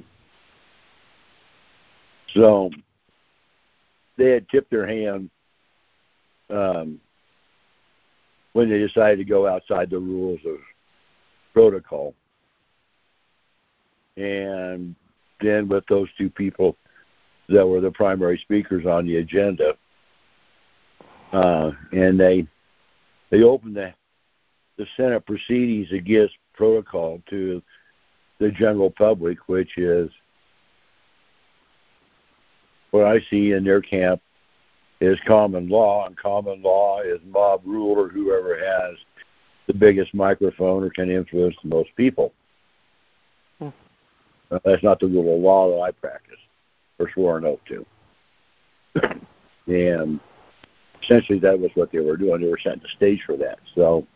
so they had tipped their hand um, when they decided to go outside the rules of protocol. And then with those two people that were the primary speakers on the agenda, uh, and they they opened the, the Senate proceedings against protocol to the general public, which is what I see in their camp is common law, and common law is mob rule or whoever has the biggest microphone or can influence the most people. Hmm. Uh, that's not the rule of law that I practice or swore an oath to. And essentially that was what they were doing. They were setting the stage for that. So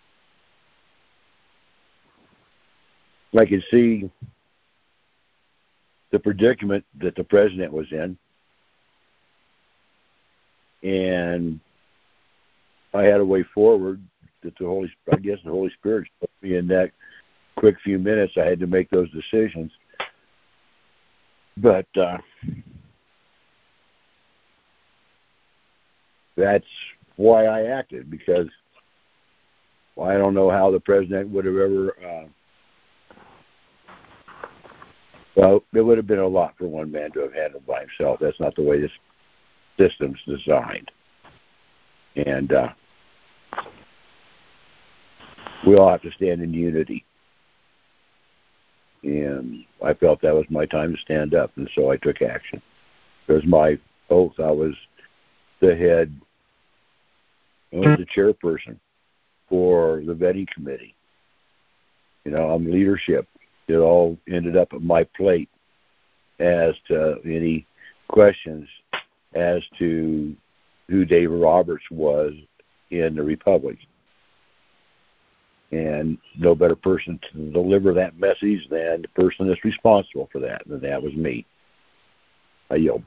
I could see the predicament that the president was in. And I had a way forward that the Holy, I guess the Holy Spirit put me in that quick few minutes. I had to make those decisions. But uh, that's why I acted, because well, I don't know how the president would have ever, uh, well, it would have been a lot for one man to have handled by himself. That's not the way this system's designed. And uh, we all have to stand in unity. And I felt that was my time to stand up, and so I took action. Because my oath, I was the head, I was the chairperson for the vetting committee. You know, I'm leadership. It all ended up at my plate as to any questions as to who David Roberts was in the Republic. And no better person to deliver that message than the person that's responsible for that, and that was me. I yield.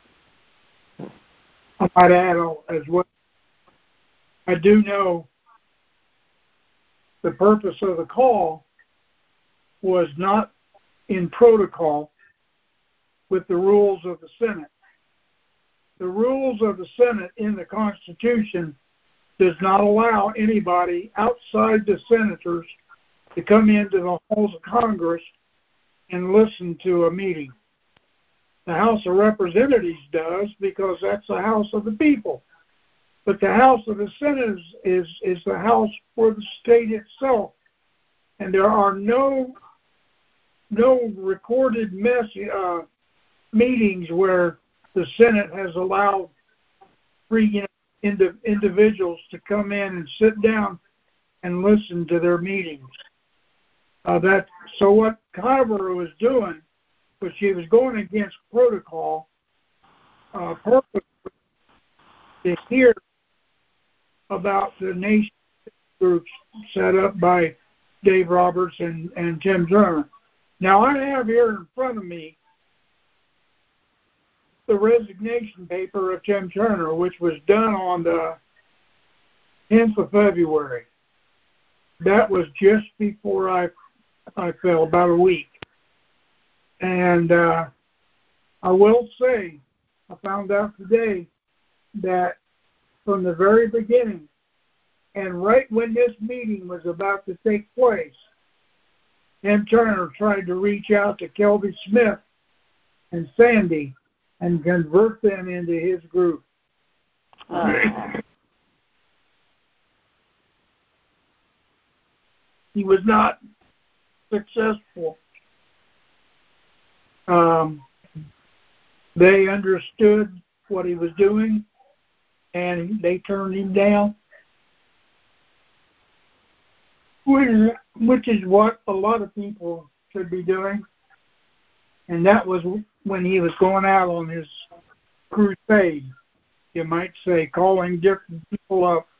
I might add as well, I do know the purpose of the call was not in protocol with the rules of the Senate. The rules of the Senate in the Constitution does not allow anybody outside the senators to come into the halls of Congress and listen to a meeting. The House of Representatives does, because that's the House of the people. But the House of the Senate is, is, is the House for the state itself. And there are no no recorded mess, uh, meetings where the Senate has allowed free, you know, Indi- individuals to come in and sit down and listen to their meetings. Uh, that so what Conover was doing was she was going against protocol, uh, purpose to hear about the nation groups set up by Dave Roberts and, and Tim Turner. Now I have here in front of me the resignation paper of Tim Turner, which was done on the tenth of February. that was just before I I fell, about a week. And uh, I will say, I found out today that from the very beginning, and right when this meeting was about to take place, Tim Turner tried to reach out to Kelby Smith and Sandy and convert them into his group. Uh. He was not successful. Um, they understood what he was doing, and they turned him down, which is what a lot of people should be doing. And that was when he was going out on his crusade, you might say, calling different people up,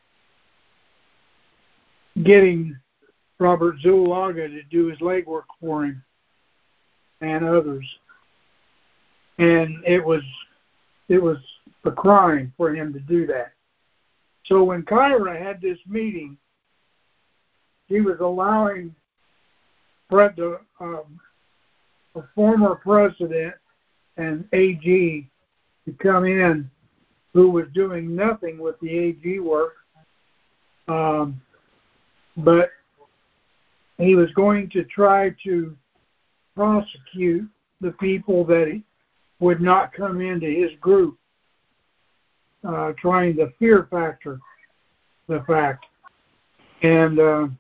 getting Robert Zulaga to do his legwork for him and others. And it was it was a crime for him to do that. So when Kyra had this meeting, he was allowing Fred, the, um, a former president and A G to come in who was doing nothing with the A G work, um, but he was going to try to prosecute the people that would not come into his group, uh, trying to fear factor the fact. And uh,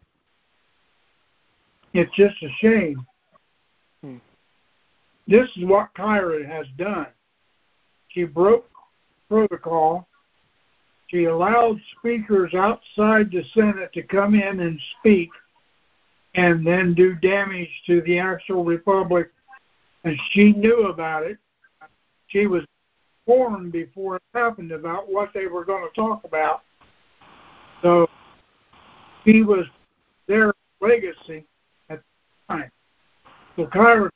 it's just a shame. Hmm. This is what Kyra has done. She broke protocol. She allowed speakers outside the Senate to come in and speak and then do damage to the actual republic. And she knew about it. She was informed before it happened about what they were going to talk about. So he was their legacy at the time. So Kyra,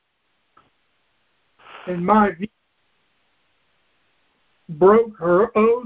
in my view, broke her oath,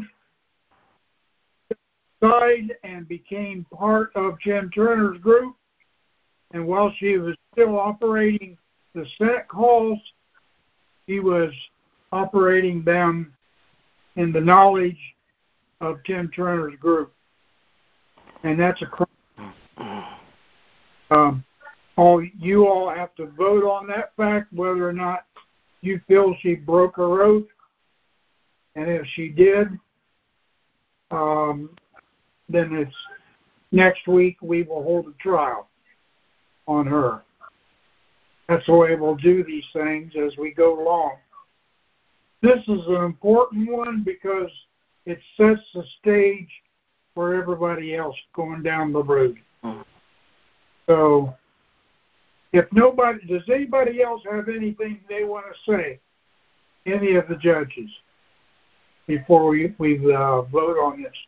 died, and became part of Tim Turner's group. And while she was still operating the Senate calls, she was operating them in the knowledge of Tim Turner's group. And that's a crime. Um, all, you all have to vote on that fact, whether or not you feel she broke her oath. And if she did, um, then it's next week we will hold a trial on her. That's the way we'll do these things as we go along. This is an important one because it sets the stage for everybody else going down the road. So, if nobody, does anybody else have anything they want to say? Any of the judges? Before we, we uh, vote on this.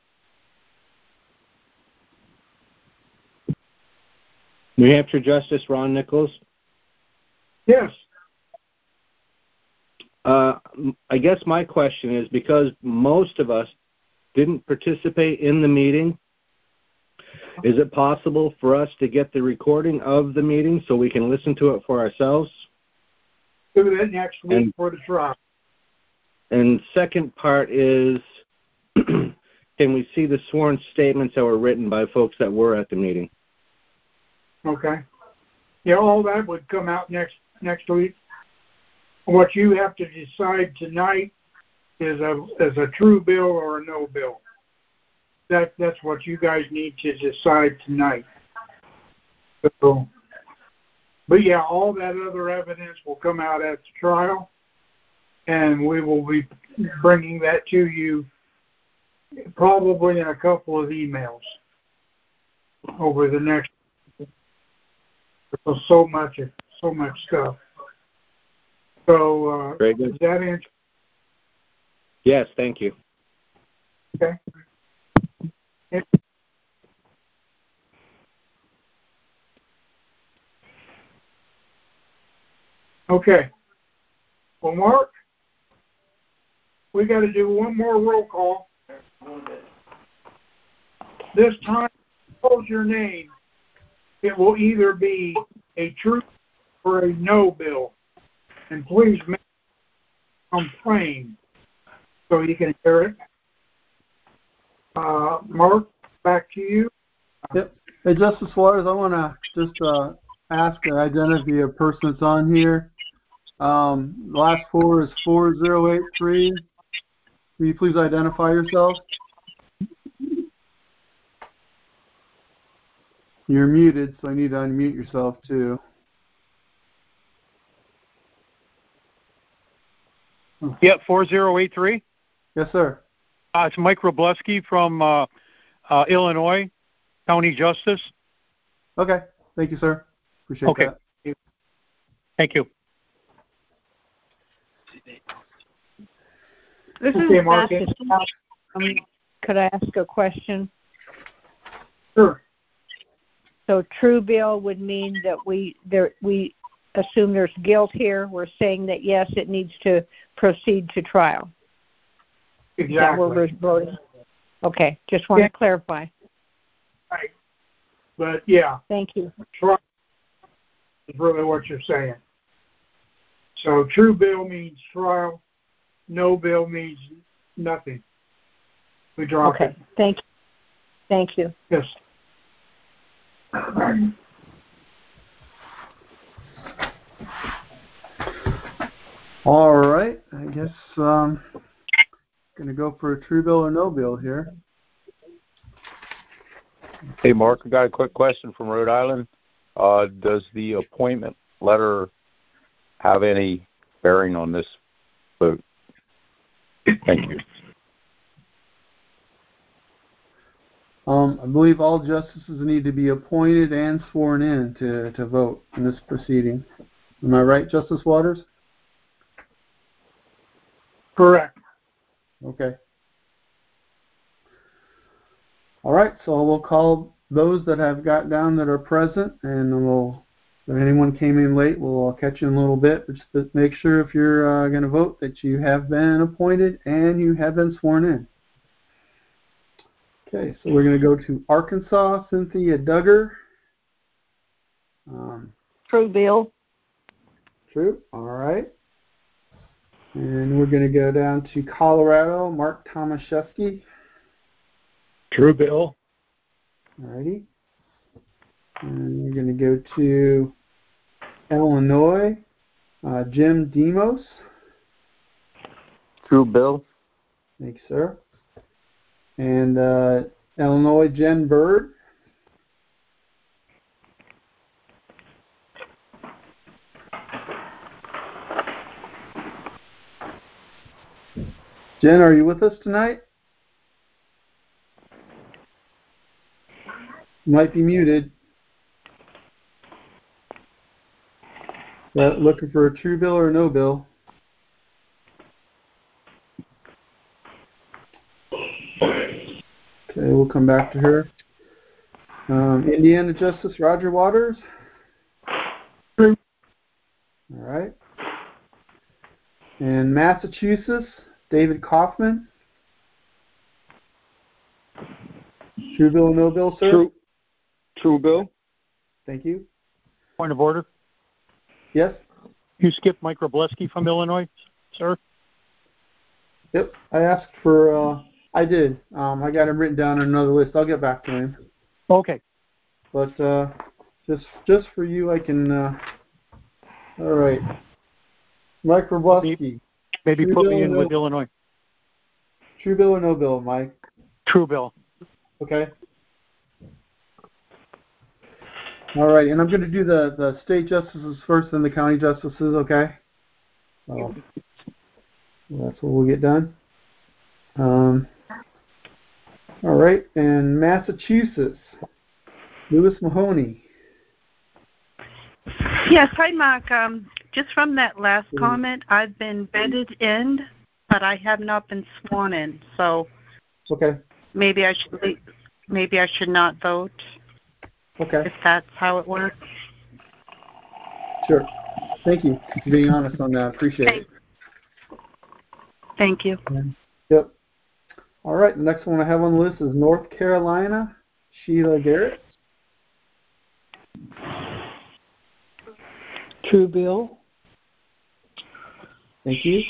New Hampshire Justice Ron Nichols. Yes. Uh, I guess my question is, because most of us didn't participate in the meeting, is it possible for us to get the recording of the meeting so we can listen to it for ourselves? Do that next week and, for the trial. And second part is, can we see the sworn statements that were written by folks that were at the meeting? Okay. Yeah, all that would come out next next week. What you have to decide tonight is a is a true bill or a no bill. That that's what you guys need to decide tonight. So, but yeah, all that other evidence will come out at the trial, and we will be bringing that to you probably in a couple of emails over the next. There's so much, so much stuff. So, uh, does that answer? Yes, thank you. Okay. Okay. Well, Mark, we got to do one more roll call. This time, hold your name it will either be a true or a no bill. And please make it sound plain so you can hear it. Uh, Mark, back to you. Yep. Hey, Justice Waters, I want to just uh, ask an identity of a person that's on here. Um, the last four is four zero eight three. Will you please identify yourself? You're muted, so I need to unmute yourself too. Yep, four zero eight three. Yes, sir. Uh, it's Mike Robleski from uh, uh, Illinois, County Justice. Okay. Thank you, sir. Appreciate okay. that. Thank you. This Okay, is Mark. um, could I ask a question? Sure. So true bill would mean that we there we assume there's guilt here. We're saying that yes, it needs to proceed to trial. Exactly. Is that what we're voting? Okay, just want yeah. to clarify. Right. But yeah. Thank you. Trial is really what you're saying. So true bill means trial. No bill means nothing. We drop okay. it. Thank you. Thank you. Yes. All right. I guess um going to go for a true bill or no bill here. Hey, Mark, I got a quick question from Rhode Island. Uh, does the appointment letter have any bearing on this vote? Thank you. Um, I believe all justices need to be appointed and sworn in to, to vote in this proceeding. Am I right, Justice Waters? Correct. Okay. All right, so we'll call those that have got down that are present, and we'll, if anyone came in late, we'll catch you in a little bit. But just to make sure if you're uh, going to vote that you have been appointed and you have been sworn in. Okay, so we're going to go to Arkansas, Cynthia Duggar. Um, True bill. True, all right. And we're going to go down to Colorado, Mark Tomaszewski. True bill. All righty. And we're going to go to Illinois, uh, Jim Demos. True bill. Thank you, sir. And uh, Illinois, Jen Bird. Jen, are you with us tonight? You might be muted. Uh, looking for a true bill or a no bill? Okay, we'll come back to her. Um, Indiana Justice Roger Waters. All right. And Massachusetts, David Kaufman. True bill or no bill, sir? True. True bill. Thank you. Point of order. Yes? You skipped Mike Robleski from Illinois, sir? Yep. I asked for, uh, I did. Um, I got him written down on another list. I'll get back to him. Okay. But uh, just just for you, I can, uh, all right. Mike Robleski. Maybe, maybe put me in no, with Illinois. True bill or no bill, Mike? True bill. Okay. All right, and I'm going to do the, the state justices first, then the county justices, okay? So that's what we'll get done. Um, all right, and Massachusetts, Lewis Mahoney. Yes, hi, Mark. Um, just from that last mm-hmm. comment, I've been vetted in, but I have not been sworn in. So okay, maybe I should maybe I should not vote. Okay. If that's how it works. Sure. Thank you for being honest on that. Appreciate Thank, it. Thank you. Yep. All right. The next one I have on the list is North Carolina, Sheila Garrett. True bill. Thank you.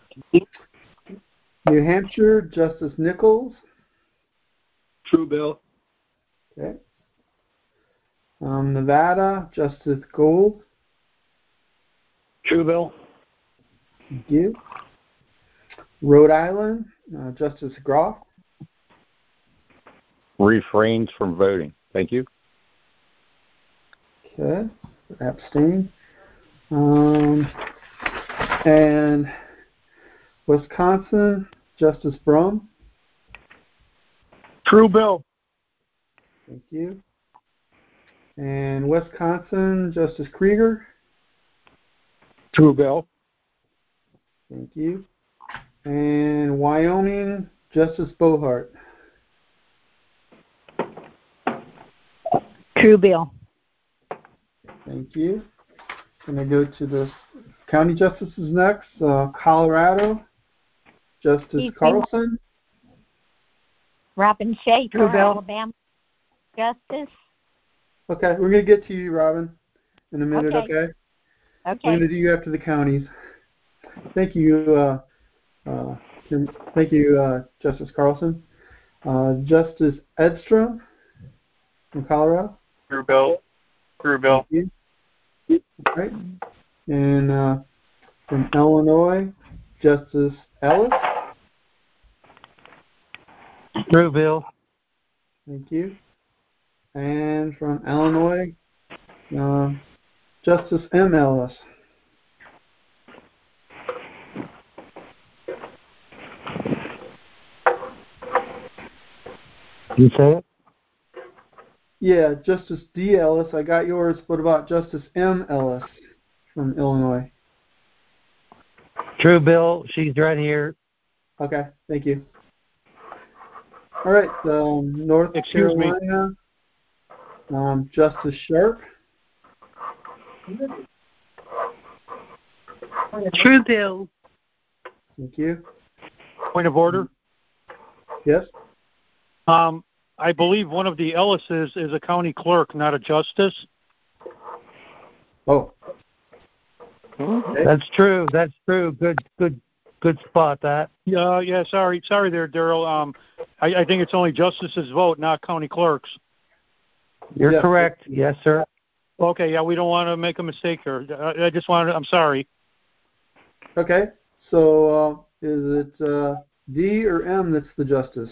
New Hampshire, Justice Nichols. True bill. Okay. Um, Nevada, Justice Gold. True bill. Thank you. Rhode Island, uh, Justice Groff. Refrains from voting. Thank you. Okay. Abstain. Um, and Wisconsin, Justice Brum. True bill. Thank you. And Wisconsin, Justice Krieger. True bill. Thank you. And Wyoming, Justice Bohart. True bill. Thank you. Going to go to the county justices next. Uh, Colorado, Justice Evening. Carlson. Robin Schaefer, True bill. Alabama Justice. Okay, we're going to get to you, Robin, in a minute, okay? Okay. We're Okay. going to do you after the counties. Thank you, uh, uh, thank you, uh, Justice Carlson. Uh, Justice Edstrom from Colorado. True bill. True bill. Thank you. All right. And uh, from Illinois, Justice Ellis. True bill. Thank you. And from Illinois, uh, Justice M. Ellis. You say it? Yeah, Justice D. Ellis. I got yours. What about Justice M. Ellis from Illinois? True bill. She's right here. Okay, thank you. All right, um, North Excuse me. Carolina, um, Justice Sharp. True bill. Thank you. Point of order. Yes. Um, I believe one of the Ellises is a county clerk, not a justice. Oh. Okay. That's true. That's true. Good, good, good spot. That. Yeah, yeah. Sorry, sorry there, Daryl. Um, I, I think it's only justices vote, not county clerks. You're Yeah. correct. Yes, sir. Okay, yeah, we don't want to make a mistake here. I, I just wanted. I'm sorry. Okay. So uh, is it uh, D or M that's the justice?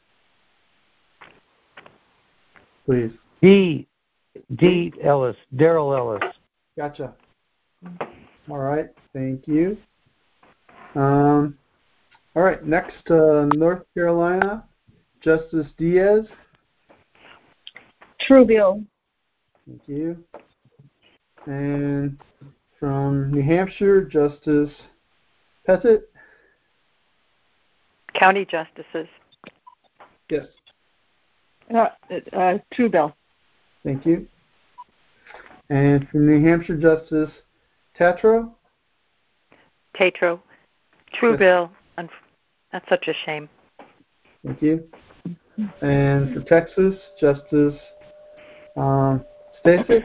Please. D. D. Ellis. Daryl Ellis. Gotcha. All right. Thank you. Um, all right. Next, uh, North Carolina, Justice Diaz. True bill. Thank you. And from New Hampshire, Justice Pettit. County justices. Yes. Uh, uh, true bill. Thank you. And from New Hampshire, Justice Tatro. Tatro. True Yes. bill. That's such a shame. Thank you. And for Texas, Justice um, Stasek.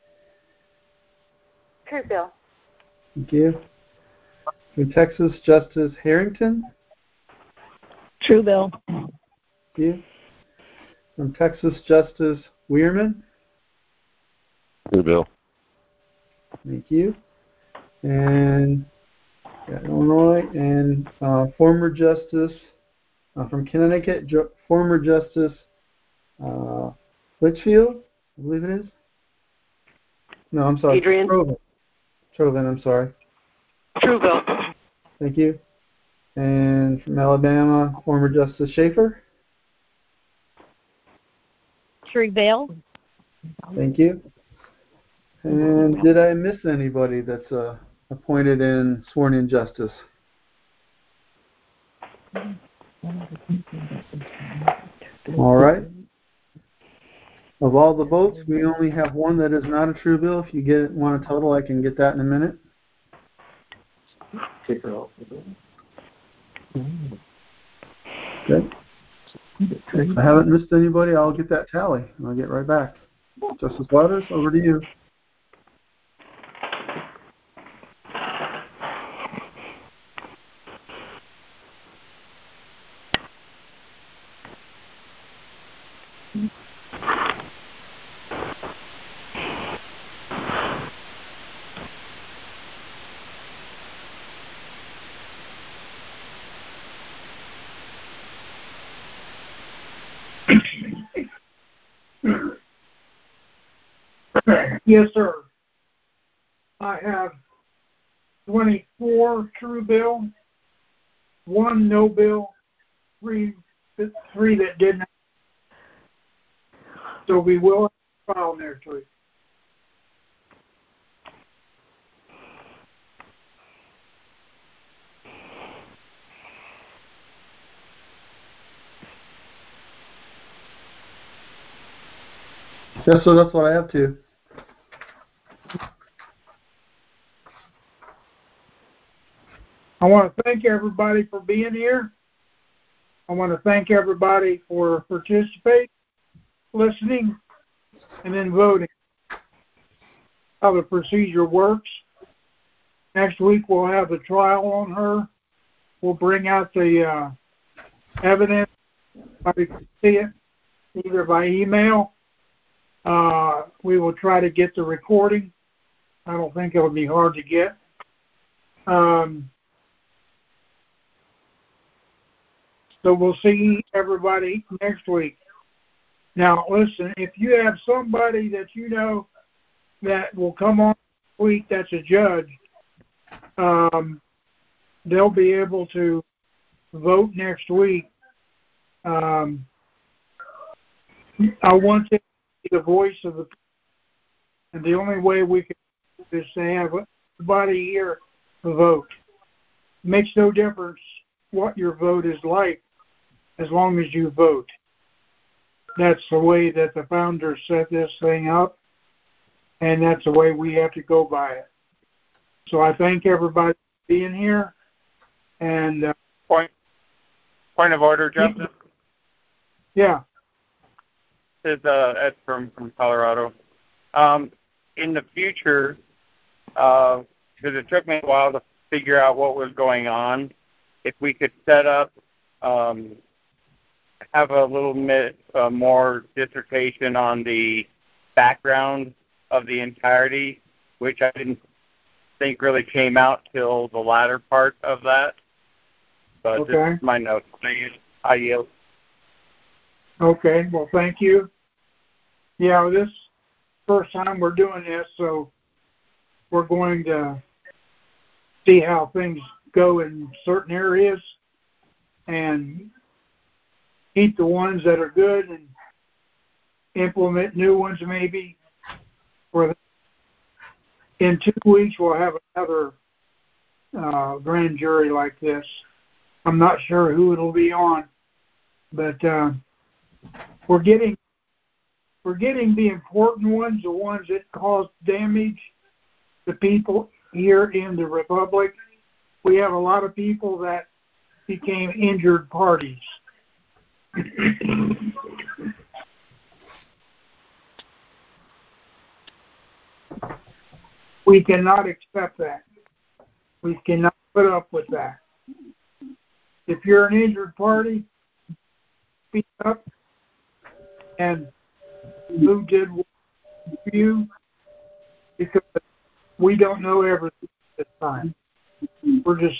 True bill. Thank you. From Texas, Justice Harrington. True bill. Thank you. From Texas, Justice Weirman. True bill. Thank you. And got Illinois and uh, former Justice uh, from Connecticut, Ju- former Justice uh, Litchfield, I believe it is. No, I'm sorry. Adrian. Trovan. Trovan, I'm sorry. True bill. Thank you. And from Alabama, former Justice Schaefer. True bill. Thank you. And did I miss anybody that's uh, appointed in sworn in justice? All right. Of all the votes, we only have one that is not a true bill. If you get want a total, I can get that in a minute. Okay. If I haven't missed anybody, I'll get that tally, and I'll get right back. Justice Waters, over to you. Yes, sir. I have twenty-four true bill, one no bill, three three that didn't. So we will file next week. Yes, so that's what I have to. I want to thank everybody for being here. I want to thank everybody for participating, listening, and then voting. How the procedure works. Next week we'll have the trial on her. We'll bring out the uh, evidence. Everybody can see it, either by email. Uh, we will try to get the recording. I don't think it'll be hard to get. Um, So we'll see everybody next week. Now, listen, if you have somebody that you know that will come on next week that's a judge, um, they'll be able to vote next week. Um, I want to be the voice of the people. And the only way we can do is to have everybody here to vote. It makes no difference what your vote is like, as long as you vote. That's the way that the founders set this thing up, and that's the way we have to go by it. So I thank everybody for being here. And uh, point point of order, Justice. Yeah. This is uh, Ed from from Colorado. Um, in the future, uh, because it took me a while to figure out what was going on, if we could set up. Um, have a little bit uh, more dissertation on the background of the entirety, which I didn't think really came out till the latter part of that. But okay. This is my notes. I yield. Okay, well, thank you. Yeah, this first time we're doing this, so we're going to see how things go in certain areas and keep the ones that are good and implement new ones maybe. For in two weeks we'll have another uh, grand jury like this. I'm not sure who it'll be on, but uh, we're getting we're getting the important ones, the ones that cause damage to people here in the Republic. We have a lot of people that became injured parties. We cannot accept that. We cannot put up with that. If you're an injured party, speak up. And who did what to you? Because we don't know everything at this time. We're just,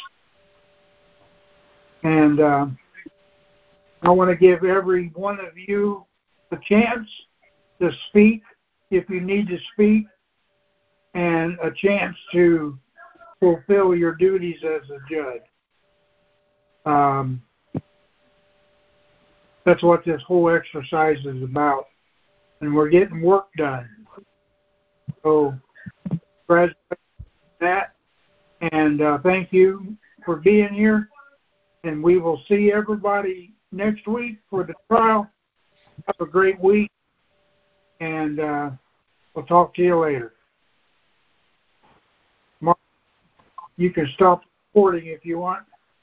and uh, I want to give every one of you a chance to speak if you need to speak, and a chance to fulfill your duties as a judge. Um, that's what this whole exercise is about. And we're getting work done. So, congratulations on that. And uh, thank you for being here. And we will see everybody next week for the trial. Have a great week. And uh, we'll talk to you later. Mark, you can stop recording if you want.